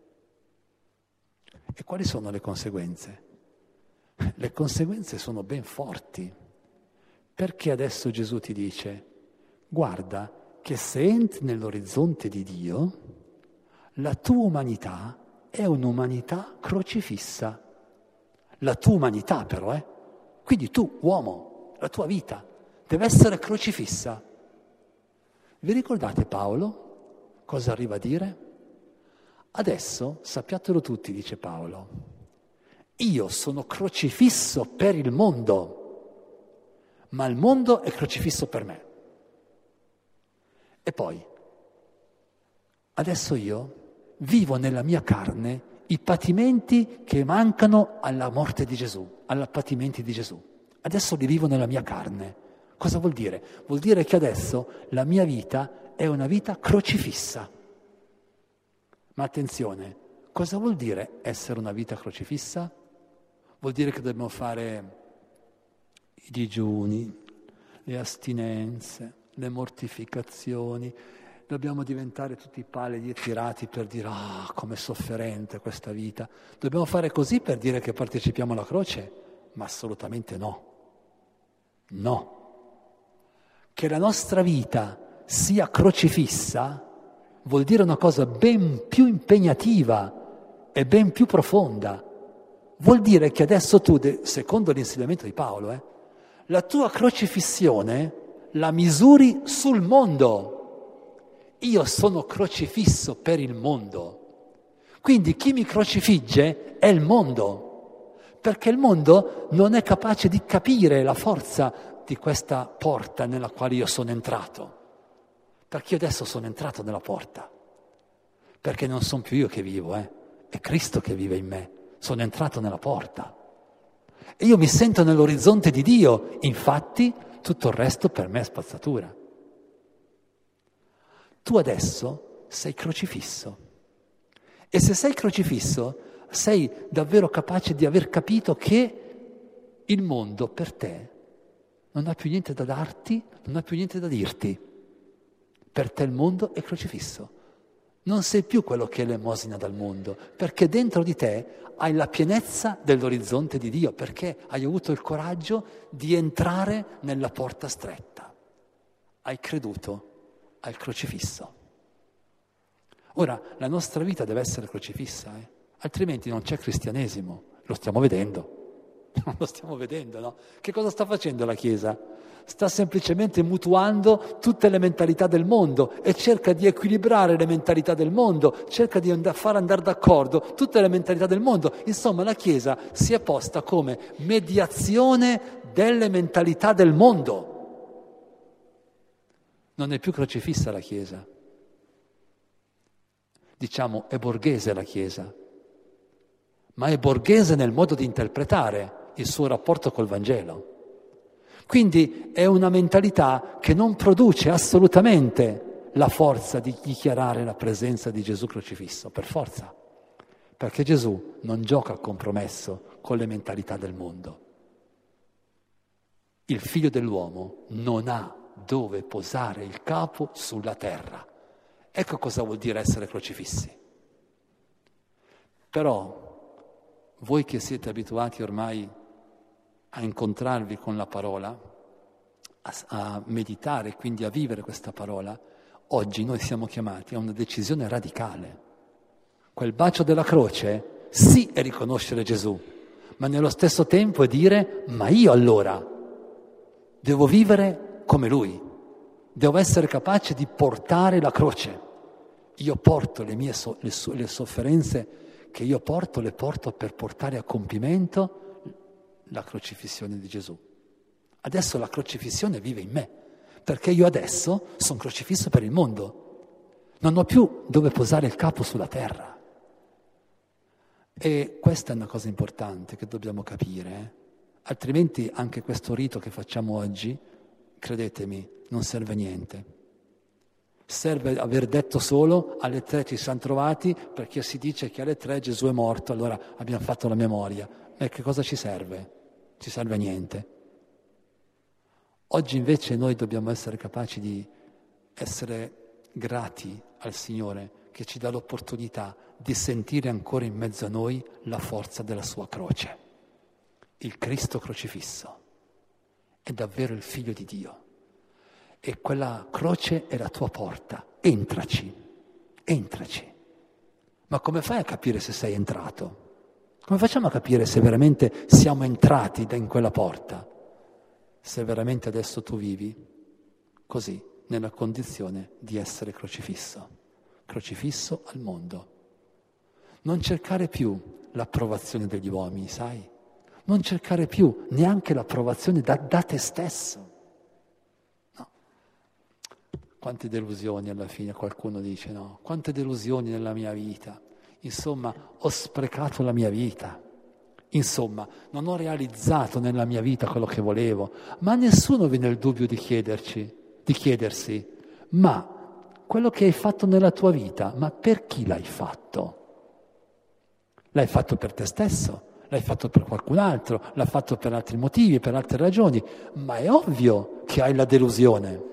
S1: E quali sono le conseguenze? Le conseguenze sono ben forti, Perché adesso Gesù ti dice, guarda che se entri nell'orizzonte di Dio, la tua umanità è un'umanità crocifissa. La tua umanità però, Quindi tu, uomo, la tua vita deve essere crocifissa. Vi ricordate Paolo? Cosa arriva a dire? Adesso, sappiatelo tutti, dice Paolo, io sono crocifisso per il mondo, ma il mondo è crocifisso per me. E poi, adesso io vivo nella mia carne i patimenti che mancano alla morte di Gesù, ai patimenti di Gesù. Adesso li vivo nella mia carne. Cosa vuol dire? Vuol dire che adesso la mia vita è una vita crocifissa. Ma attenzione, cosa vuol dire essere una vita crocifissa? Vuol dire che dobbiamo fare i digiuni, le astinenze, le mortificazioni, dobbiamo diventare tutti pallidi e tirati per dire com'è sofferente questa vita. Dobbiamo fare così per dire che partecipiamo alla croce? Ma assolutamente no. No. Che la nostra vita sia crocifissa vuol dire una cosa ben più impegnativa e ben più profonda. Vuol dire che adesso tu, secondo l'insegnamento di Paolo, la tua crocifissione la misuri sul mondo. Io sono crocifisso per il mondo. Quindi chi mi crocifigge è il mondo, perché il mondo non è capace di capire la forza di questa porta nella quale io sono entrato. Perché io adesso sono entrato nella porta, perché non sono più io che vivo, è Cristo che vive in me. Sono entrato nella porta. E io mi sento nell'orizzonte di Dio, infatti tutto il resto per me è spazzatura. Tu adesso sei crocifisso. E se sei crocifisso, sei davvero capace di aver capito che il mondo per te non ha più niente da darti, non ha più niente da dirti. Per te il mondo è crocifisso. Non sei più quello che elemosina dal mondo, perché dentro di te hai la pienezza dell'orizzonte di Dio, perché hai avuto il coraggio di entrare nella porta stretta. Hai creduto al crocifisso. Ora, la nostra vita deve essere crocifissa, altrimenti non c'è cristianesimo, lo stiamo vedendo. Non lo stiamo vedendo, no? Che cosa sta facendo la Chiesa? Sta semplicemente mutuando tutte le mentalità del mondo e cerca di equilibrare le mentalità del mondo, cerca di far andare d'accordo tutte le mentalità del mondo. Insomma, la Chiesa si è posta come mediazione delle mentalità del mondo. Non è più crocifissa la Chiesa. Diciamo, è borghese la Chiesa, ma è borghese nel modo di interpretare il suo rapporto col Vangelo. Quindi è una mentalità che non produce assolutamente la forza di dichiarare la presenza di Gesù crocifisso, per forza, perché Gesù non gioca a compromesso con le mentalità del mondo. Il Figlio dell'uomo non ha dove posare il capo sulla terra. Ecco cosa vuol dire essere crocifissi. Però voi che siete abituati ormai a incontrarvi con la parola, a meditare, quindi a vivere questa parola, oggi noi siamo chiamati a una decisione radicale. Quel bacio della croce, sì, è riconoscere Gesù, ma nello stesso tempo è dire, ma io allora devo vivere come Lui, devo essere capace di portare la croce. Io porto le mie le sofferenze che io porto, le porto per portare a compimento la crocifissione di Gesù. Adesso la crocifissione vive in me, perché io adesso sono crocifisso per il mondo. Non ho più dove posare il capo sulla terra. E questa è una cosa importante che dobbiamo capire. Altrimenti anche questo rito che facciamo oggi, credetemi, non serve a niente. Serve aver detto solo alle 3 ci siamo trovati, perché si dice che alle 3 Gesù è morto, allora abbiamo fatto la memoria. E che cosa ci serve? Ci serve a niente. Oggi invece noi dobbiamo essere capaci di essere grati al Signore che ci dà l'opportunità di sentire ancora in mezzo a noi la forza della sua croce, il Cristo crocifisso. è davvero il Figlio di Dio. E quella croce è la tua porta. Entraci. Ma come fai a capire se sei entrato? Come facciamo a capire se veramente siamo entrati in quella porta? Se veramente adesso tu vivi così, nella condizione di essere crocifisso al mondo. Non cercare più l'approvazione degli uomini, sai? Non cercare più neanche l'approvazione da te stesso. No. Quante delusioni alla fine, qualcuno dice, no? Quante delusioni nella mia vita. Insomma, ho sprecato la mia vita. Insomma, non ho realizzato nella mia vita quello che volevo. Ma a nessuno viene il dubbio di chiedersi, ma quello che hai fatto nella tua vita, ma per chi l'hai fatto? L'hai fatto per te stesso? L'hai fatto per qualcun altro? L'hai fatto per altri motivi, per altre ragioni? Ma è ovvio che hai la delusione.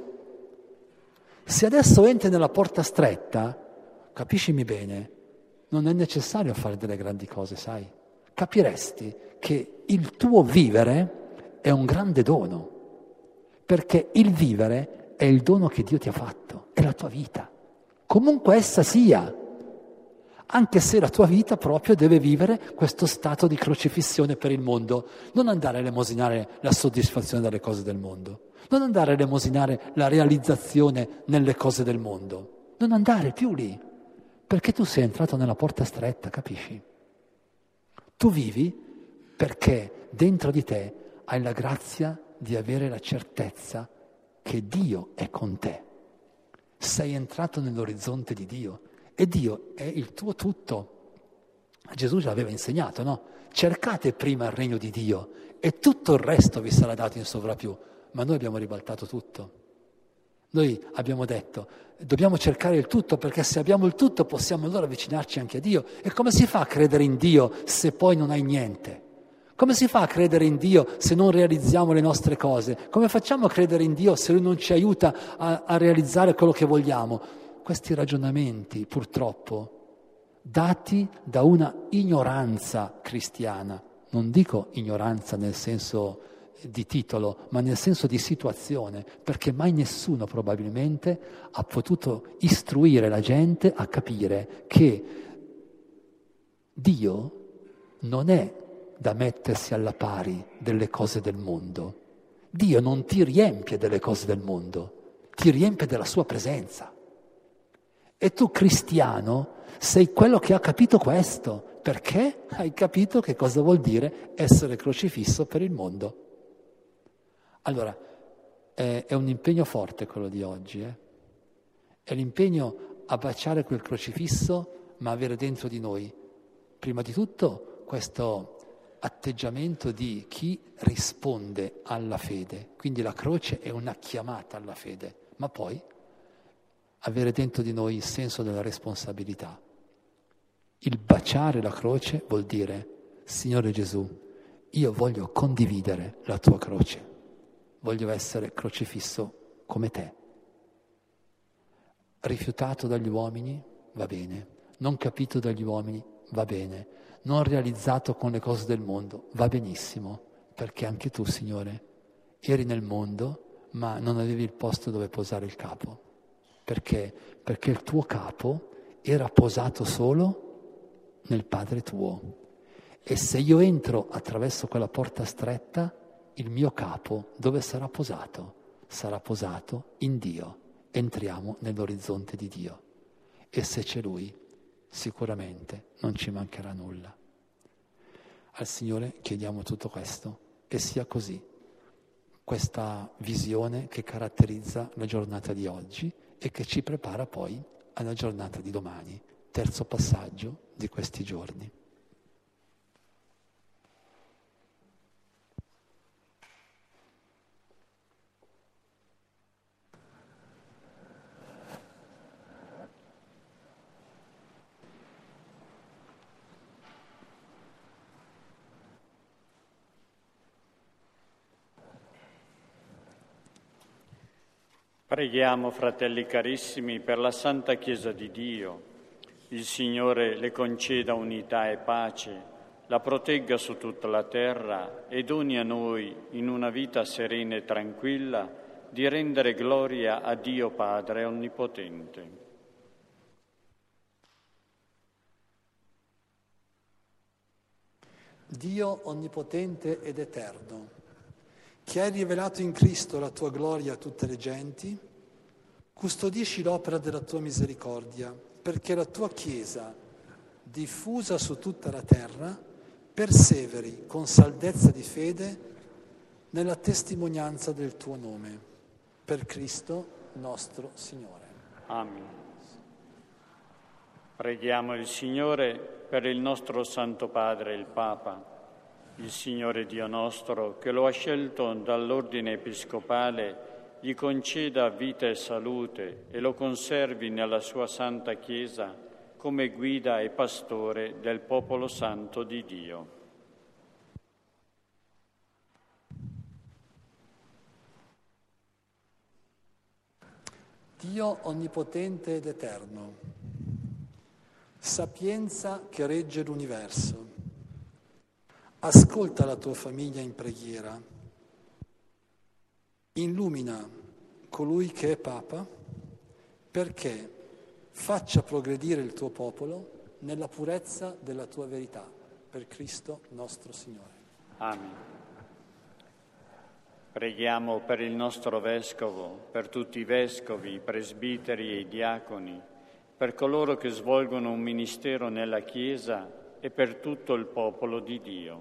S1: Se adesso entri nella porta stretta, capiscimi bene, non è necessario fare delle grandi cose, sai? Capiresti che il tuo vivere è un grande dono, perché il vivere è il dono che Dio ti ha fatto, è la tua vita, comunque essa sia, anche se la tua vita proprio deve vivere questo stato di crocifissione per il mondo, non andare a elemosinare la soddisfazione dalle cose del mondo, non andare a elemosinare la realizzazione nelle cose del mondo, non andare più lì, perché tu sei entrato nella porta stretta, capisci? Tu vivi perché dentro di te hai la grazia di avere la certezza che Dio è con te. Sei entrato nell'orizzonte di Dio e Dio è il tuo tutto. Gesù ci aveva insegnato, no? Cercate prima il regno di Dio e tutto il resto vi sarà dato in sovrappiù. Ma noi abbiamo ribaltato tutto. Noi abbiamo detto, dobbiamo cercare il tutto perché se abbiamo il tutto possiamo allora avvicinarci anche a Dio. E come si fa a credere in Dio se poi non hai niente? Come si fa a credere in Dio se non realizziamo le nostre cose? Come facciamo a credere in Dio se Lui non ci aiuta a realizzare quello che vogliamo? Questi ragionamenti, purtroppo, dati da una ignoranza cristiana, non dico ignoranza nel senso di titolo, ma nel senso di situazione, perché mai nessuno probabilmente ha potuto istruire la gente a capire che Dio non è da mettersi alla pari delle cose del mondo. Dio non ti riempie delle cose del mondo, ti riempie della sua presenza. E tu, cristiano, sei quello che ha capito questo, perché hai capito che cosa vuol dire essere crocifisso per il mondo. Allora, è un impegno forte quello di oggi, È l'impegno a baciare quel crocifisso, ma avere dentro di noi, prima di tutto, questo atteggiamento di chi risponde alla fede. Quindi la croce è una chiamata alla fede, ma poi avere dentro di noi il senso della responsabilità. Il baciare la croce vuol dire, Signore Gesù, io voglio condividere la tua croce. Voglio essere crocifisso come te. Rifiutato dagli uomini, va bene. Non capito dagli uomini, va bene. Non realizzato con le cose del mondo, va benissimo. Perché anche tu, Signore, eri nel mondo, ma non avevi il posto dove posare il capo. Perché? Perché il tuo capo era posato solo nel Padre tuo. E se io entro attraverso quella porta stretta, il mio capo dove sarà posato? Sarà posato in Dio. Entriamo nell'orizzonte di Dio. E se c'è Lui, sicuramente non ci mancherà nulla. Al Signore chiediamo tutto questo e sia così, questa visione che caratterizza la giornata di oggi e che ci prepara poi alla giornata di domani, terzo passaggio di questi giorni.
S2: Preghiamo, fratelli carissimi, per la Santa Chiesa di Dio. Il Signore le conceda unità e pace, la protegga su tutta la terra e doni a noi, in una vita serena e tranquilla, di rendere gloria a Dio Padre Onnipotente.
S1: Dio onnipotente ed eterno, che hai rivelato in Cristo la tua gloria a tutte le genti, custodisci l'opera della tua misericordia, perché la tua Chiesa, diffusa su tutta la terra, perseveri con saldezza di fede nella testimonianza del tuo nome. Per Cristo nostro Signore.
S2: Amen. Preghiamo il Signore per il nostro Santo Padre, il Papa, il Signore Dio nostro, che lo ha scelto dall'ordine episcopale, gli conceda vita e salute e lo conservi nella sua Santa Chiesa come guida e pastore del popolo santo di Dio.
S1: Dio onnipotente ed eterno, sapienza che regge l'universo, ascolta la tua famiglia in preghiera, illumina colui che è Papa perché faccia progredire il tuo popolo nella purezza della tua verità, per Cristo nostro Signore.
S2: Amen. Preghiamo per il nostro Vescovo, per tutti i Vescovi, i Presbiteri e i Diaconi, per coloro che svolgono un ministero nella Chiesa e per tutto il popolo di Dio.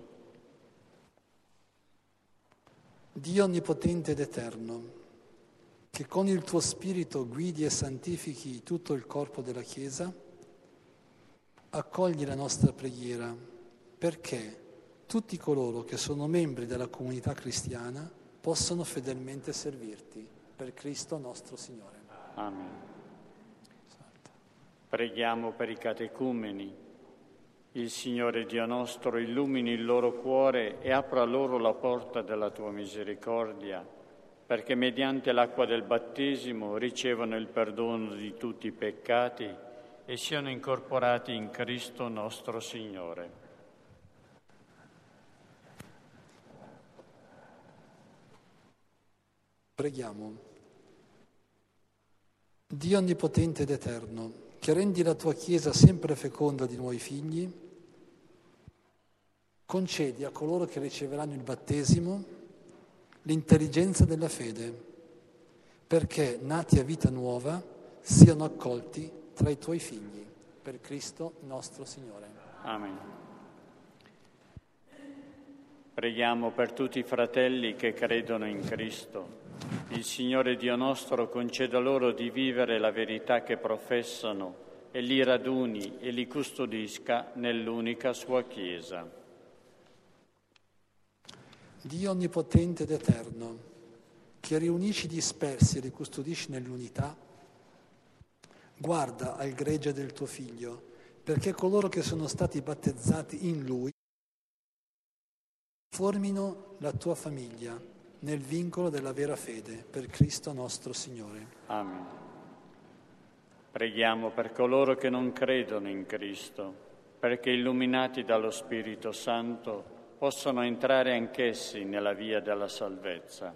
S1: Dio onnipotente ed eterno, che con il tuo Spirito guidi e santifichi tutto il corpo della Chiesa, accogli la nostra preghiera perché tutti coloro che sono membri della comunità cristiana possono fedelmente servirti, per Cristo nostro Signore.
S2: Amen. Preghiamo per i catecumeni. Il Signore Dio nostro illumini il loro cuore e apra loro la porta della tua misericordia, perché mediante l'acqua del battesimo ricevano il perdono di tutti i peccati e siano incorporati in Cristo nostro Signore.
S1: Preghiamo. Dio onnipotente ed eterno, che rendi la tua Chiesa sempre feconda di nuovi figli, concedi a coloro che riceveranno il battesimo l'intelligenza della fede, perché, nati a vita nuova, siano accolti tra i tuoi figli, per Cristo nostro Signore.
S2: Amen. Preghiamo per tutti i fratelli che credono in Cristo. Il Signore Dio nostro conceda loro di vivere la verità che professano e li raduni e li custodisca nell'unica sua Chiesa.
S1: Dio onnipotente ed eterno, che riunisci i dispersi e li custodisci nell'unità, guarda al gregge del tuo Figlio, perché coloro che sono stati battezzati in Lui formino la tua famiglia nel vincolo della vera fede, per Cristo nostro Signore.
S2: Amen. Preghiamo per coloro che non credono in Cristo, perché illuminati dallo Spirito Santo possano entrare anch'essi nella via della salvezza.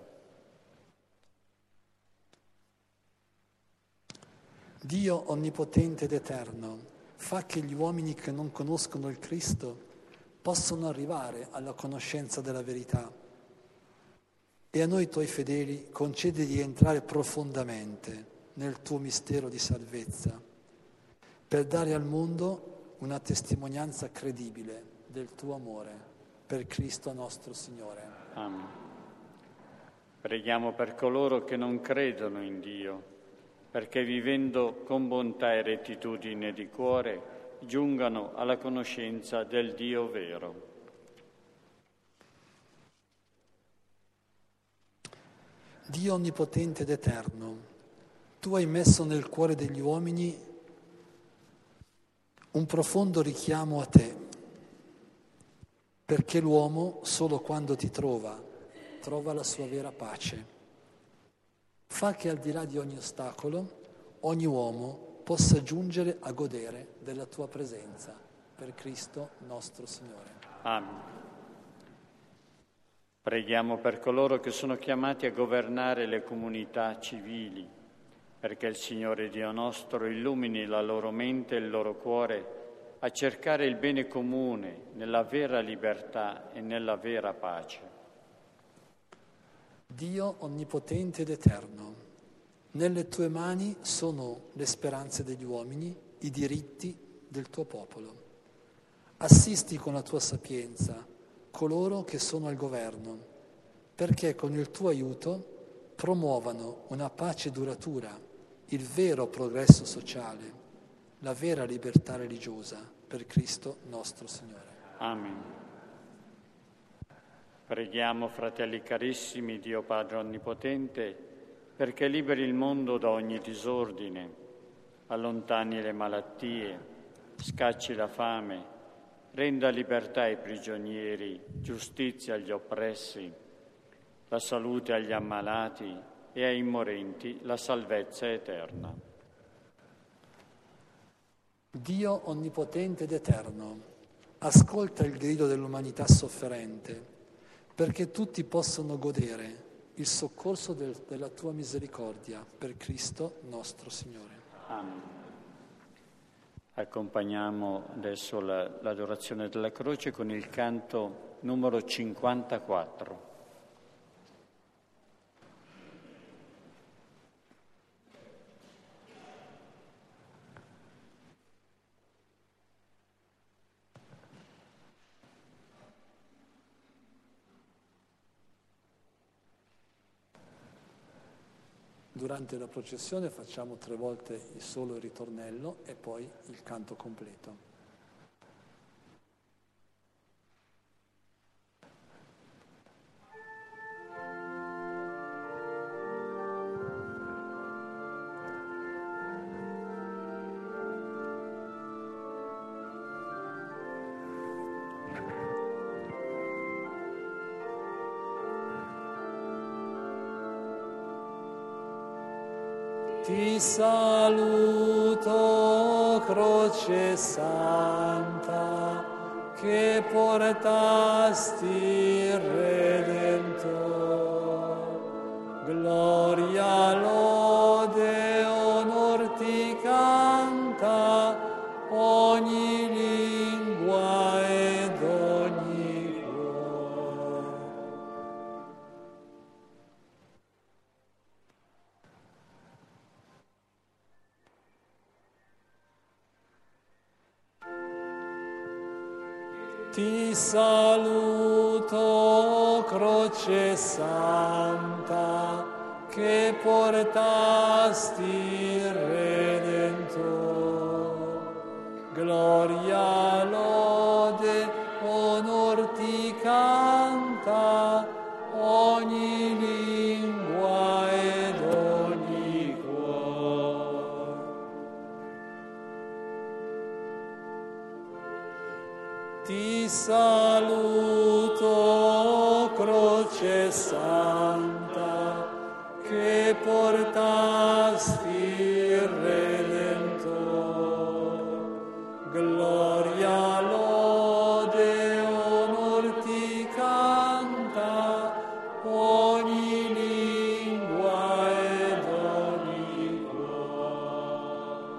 S1: Dio onnipotente ed eterno, fa che gli uomini che non conoscono il Cristo possano arrivare alla conoscenza della verità. E a noi tuoi fedeli concedi di entrare profondamente nel tuo mistero di salvezza, per dare al mondo una testimonianza credibile del tuo amore, per Cristo nostro Signore.
S2: Amen. Preghiamo per coloro che non credono in Dio, perché vivendo con bontà e rettitudine di cuore giungano alla conoscenza del Dio vero.
S1: Dio onnipotente ed eterno, tu hai messo nel cuore degli uomini un profondo richiamo a te, perché l'uomo solo quando ti trova la sua vera pace. Fa che al di là di ogni ostacolo ogni uomo possa giungere a godere della tua presenza, per Cristo nostro Signore.
S2: Amen. Preghiamo per coloro che sono chiamati a governare le comunità civili, perché il Signore Dio nostro illumini la loro mente e il loro cuore a cercare il bene comune nella vera libertà e nella vera pace.
S1: Dio onnipotente ed eterno, nelle tue mani sono le speranze degli uomini, i diritti del tuo popolo. Assisti con la tua sapienza coloro che sono al governo, perché con il tuo aiuto promuovano una pace duratura, il vero progresso sociale, la vera libertà religiosa, per Cristo nostro Signore.
S2: Amen. Preghiamo, fratelli carissimi, Dio Padre Onnipotente, perché liberi il mondo da ogni disordine, allontani le malattie, scacci la fame, renda libertà ai prigionieri, giustizia agli oppressi, la salute agli ammalati e ai morenti, la salvezza eterna.
S1: Dio onnipotente ed eterno, ascolta il grido dell'umanità sofferente, perché tutti possano godere il soccorso della tua misericordia, per Cristo nostro Signore.
S2: Amen. Accompagniamo adesso l'adorazione della croce con il canto numero 54.
S1: Durante la processione facciamo 3 volte il solo il ritornello e poi il canto completo. Ti saluto, croce santa, che portasti il Redentore. Gloria, lode, onor ti canta ogni lingua ed ogni cuore. Ti saluto, croce santa, che portasti il Redentore. Gloria, lode, onor ti canta ogni lingua ed ogni cuore. Ti saluto, croce santa, che portasti il Redentore. Gloria, lode, onor ti canta ogni lingua ed ogni cuore.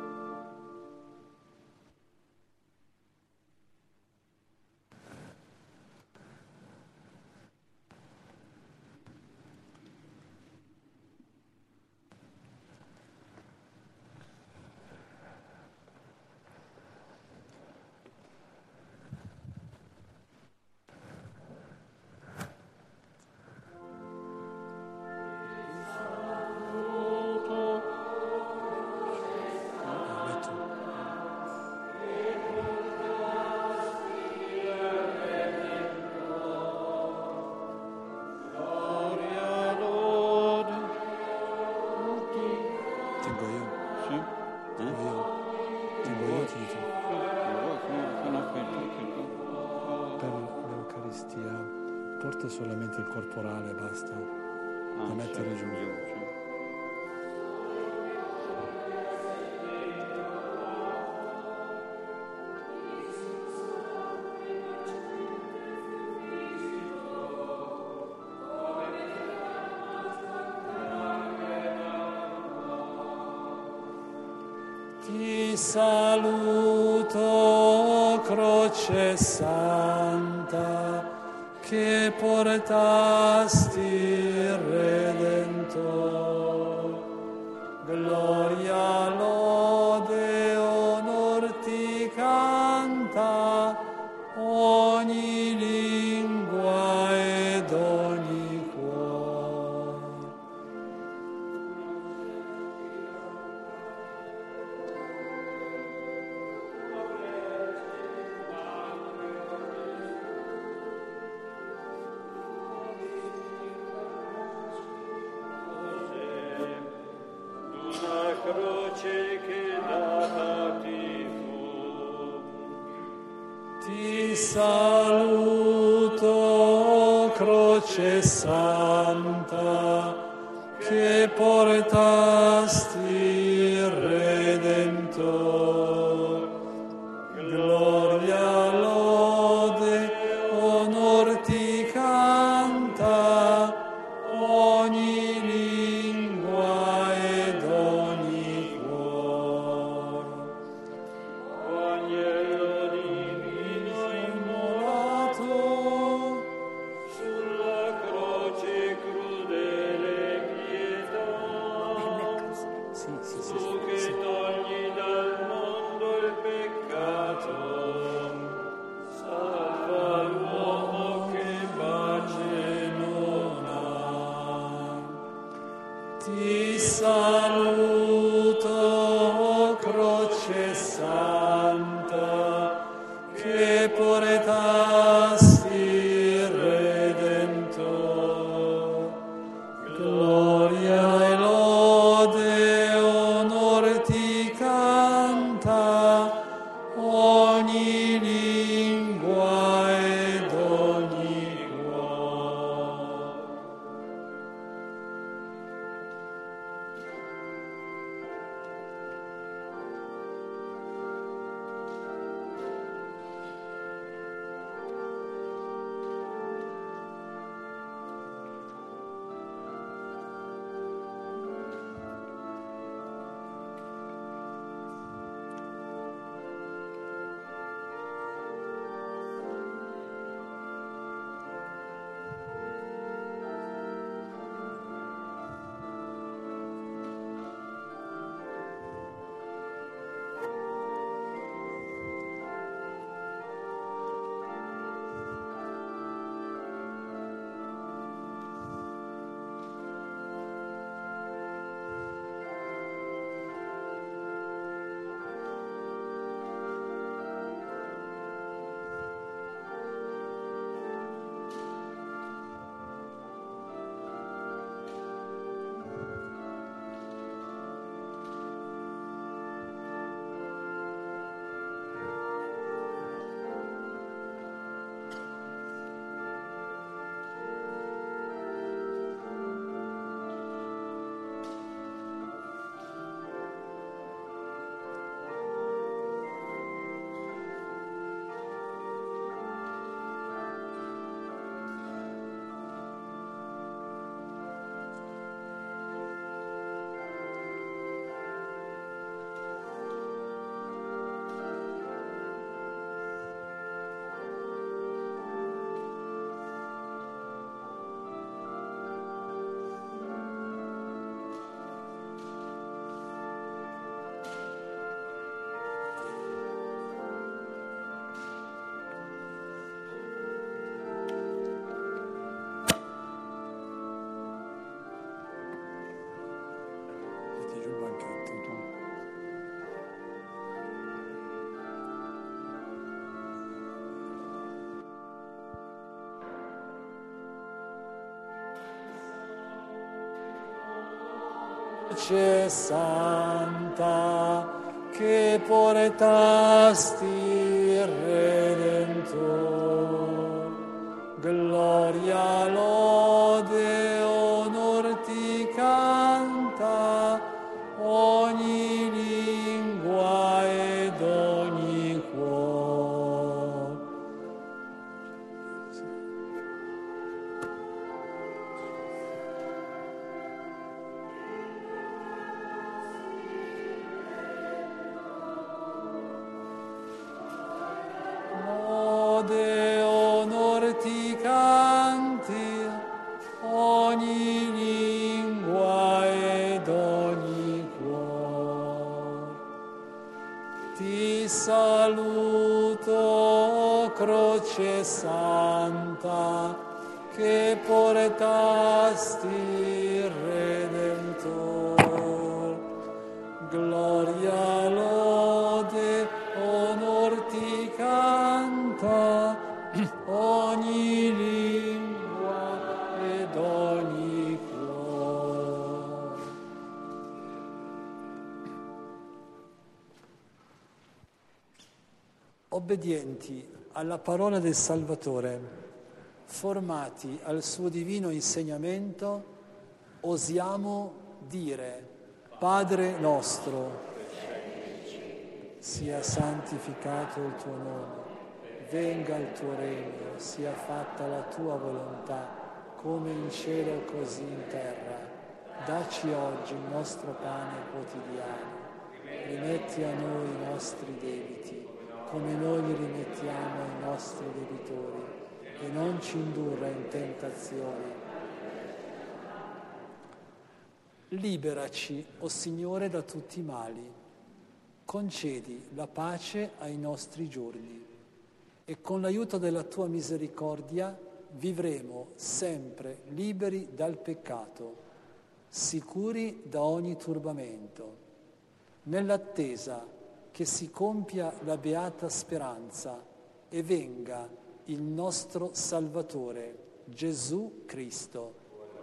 S1: Porta solamente il corporale, basta, da mettere giù. Ti saluto, croce santa, che portasti il Redentore. Gloria, lode, onor ti canta ogni lingua ed ogni cuore.
S2: Croce che data ti fu.
S1: Ti saluto, croce santa, che portasti il Redentore. Gloria, lode, onor ti canta ogni lingua ed ogni cuore.
S2: Agnello divino
S1: Immolato
S2: sulla croce crudele pietà, tu che togli dal mondo il peccato, salva l'uomo che pace non ha.
S1: Ti saluto, croce santa, che portasti il Redentore. Gloria e lode, onor ti canta ogni lingua ed ogni cuore. Croce santa, che portasti il Redentore. Gloria, lode, onor ti canta ogni lingua ed ogni cuore. saluto, croce santa, che portasti Redentor. Gloria, lode, onor ti canta, ogni lingua ed ogni cuore. Obbedienti alla parola del Salvatore, formati al suo divino insegnamento, osiamo dire: Padre nostro, sia santificato il tuo nome, venga il tuo regno, sia fatta la tua volontà, come in cielo così in terra. Dacci oggi il nostro pane quotidiano, rimetti a noi i nostri debiti, come noi li rimettiamo ai nostri debitori, e non ci indurre in tentazione. Liberaci, o Signore, da tutti i mali. Concedi la pace ai nostri giorni e con l'aiuto della tua misericordia vivremo sempre liberi dal peccato, sicuri da ogni turbamento, nell'attesa che si compia la beata speranza e venga il nostro Salvatore, Gesù Cristo.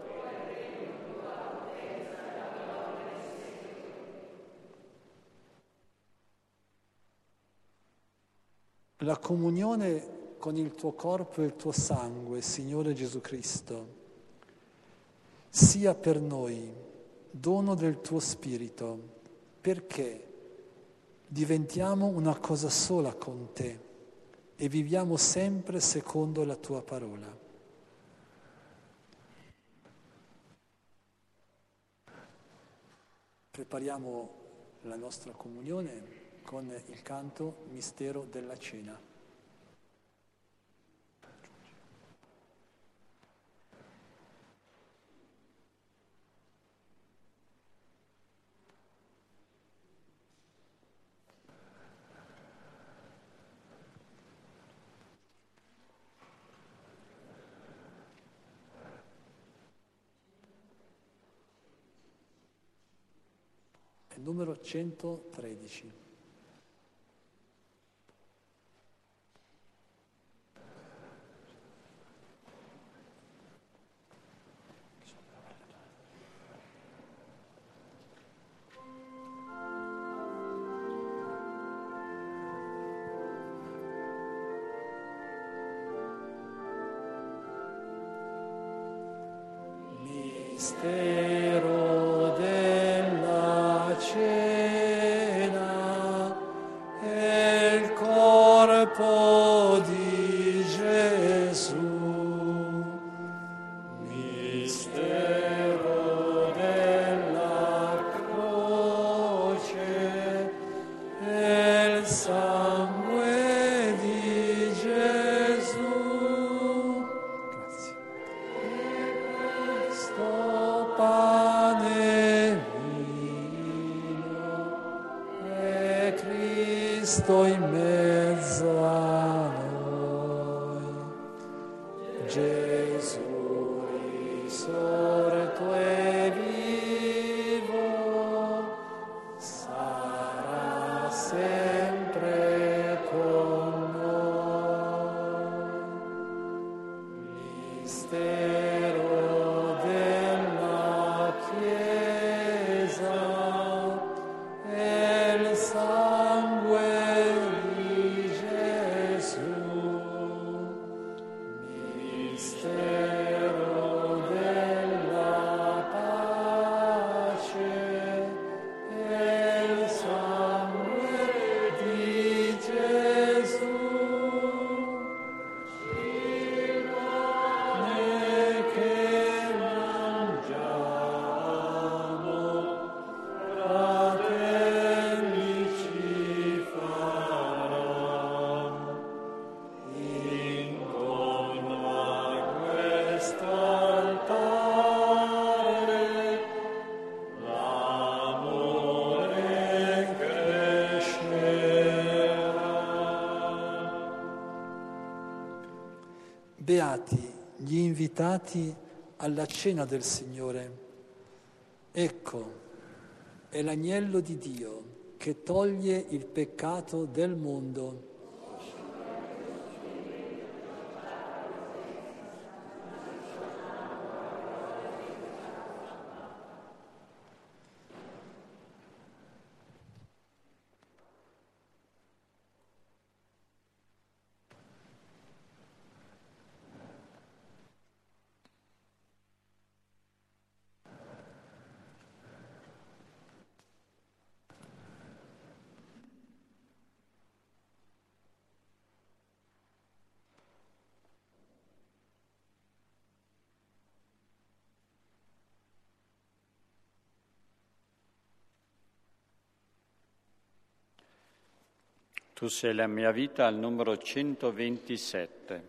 S1: La comunione con il tuo corpo e il tuo sangue, Signore Gesù Cristo, sia per noi dono del tuo Spirito, perché diventiamo una cosa sola con te e viviamo sempre secondo la tua parola. Prepariamo la nostra comunione con il canto Mistero della Cena. È numero 113. Mistero della cena, è il corpo di Gesù. Mistero della croce, è il sangue di Gesù. Grazie. Pane vino e Cristo in mezzo a noi, Gesù risorto e vivo, sarà sempre con noi. Mistero della Chiesa, è il sangue di Gesù. Mistero Beati gli invitati alla cena del Signore. Ecco, è l'agnello di Dio che toglie il peccato del mondo.
S2: Tu sei la mia vita al numero 127.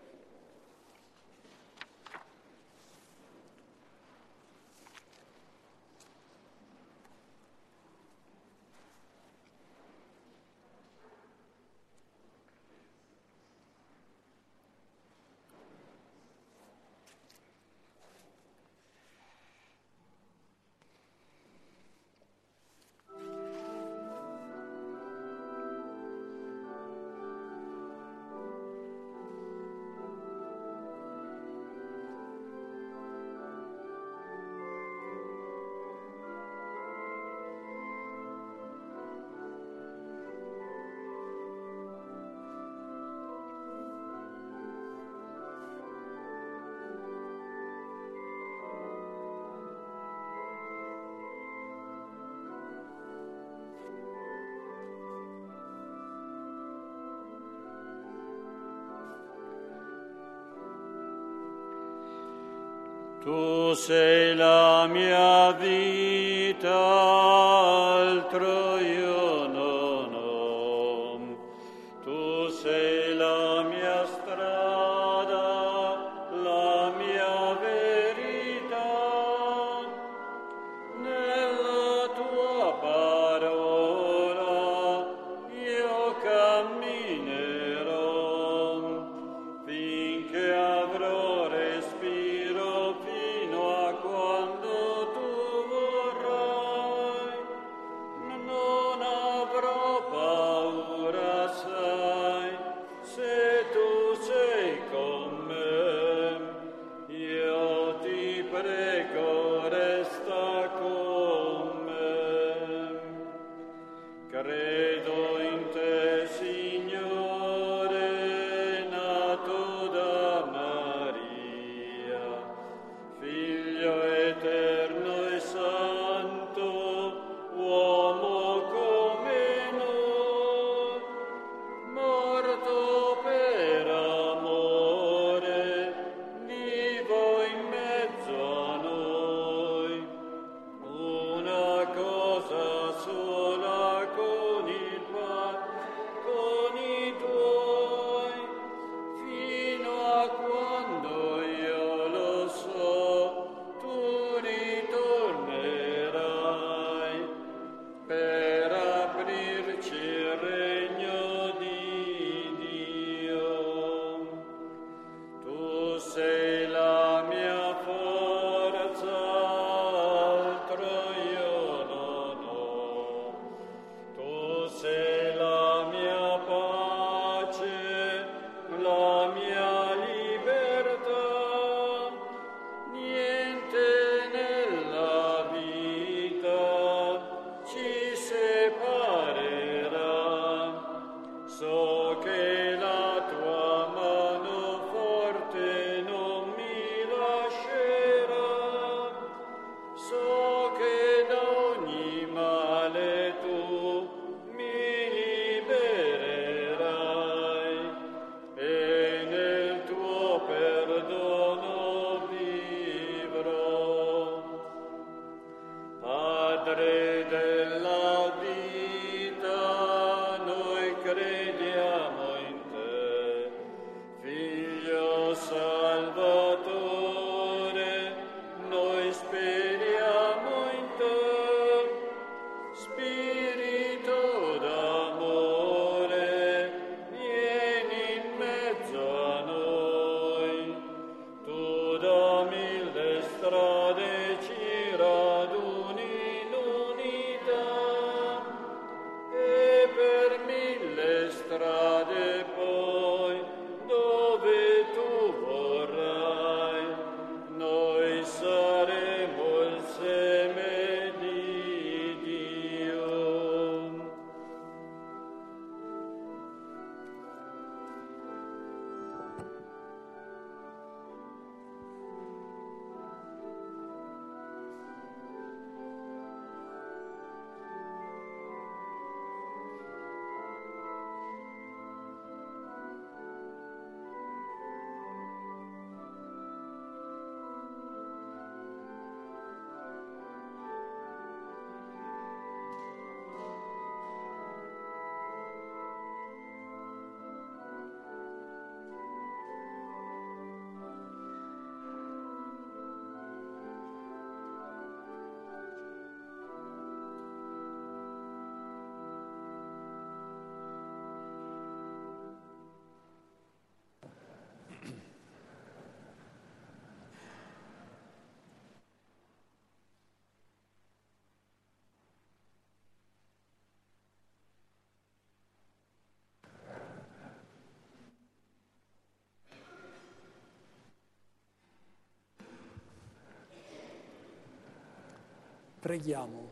S2: Tu sei la mia vita, altro io non ho. Tu sei la mia strada, la mia verità. Nella tua parola io camminerò finché avrò respiro fino a quando tu vorrai. Non avrò paura, sai, se tu sei con me. Io ti prego, resta con me. Credo in te, Signore, nato da Maria, Figlio eterno e santo, uomo come noi, morto per amore, vivo in mezzo a noi. Una cosa sola con il Padre, con i tuoi, fino a quando io lo so, tu ritornerai per aprirci il regno di Dio. Tu sei la mia forza, altro io non ho. Tu sei la mia pace, la mia libertà. Niente nella vita ci separerà. So che la tua mano forte non mi lascerà. So che da ogni male tu mi libererai e nel tuo perdono vivrò. Padre della vita, noi crediamo in te. Figlio Salvatore, noi speriamo in te. Spirito d'amore, vieni in mezzo a noi.
S1: Preghiamo.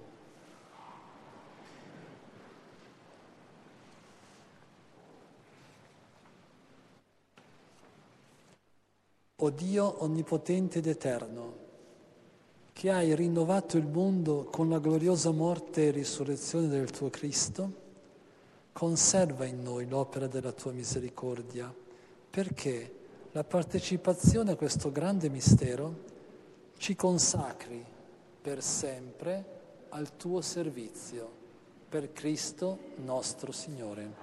S1: O Dio onnipotente ed eterno, che hai rinnovato il mondo con la gloriosa morte e risurrezione del tuo Cristo, conserva in noi l'opera della tua misericordia, perché la partecipazione a questo grande mistero ci consacri per sempre al tuo servizio, per Cristo nostro Signore.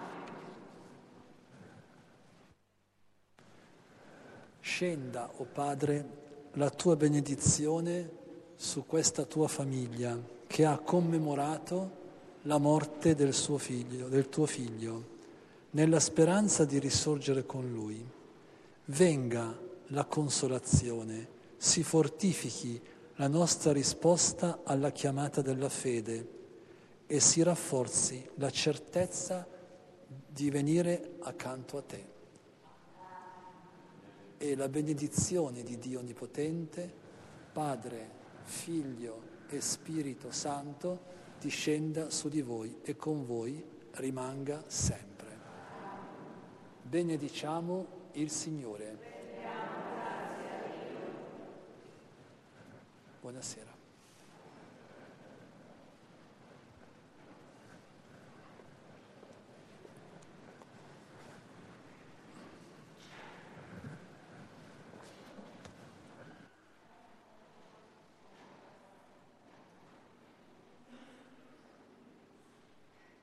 S1: Scenda, o Padre, la tua benedizione su questa tua famiglia che ha commemorato la morte del suo figlio, del tuo figlio, nella speranza di risorgere con lui. Venga la consolazione, si fortifichi la nostra risposta alla chiamata della fede e si rafforzi la certezza di venire accanto a te. E la benedizione di Dio Onnipotente, Padre, Figlio e Spirito Santo, discenda su di voi e con voi rimanga sempre. Benediciamo il Signore. Buonasera.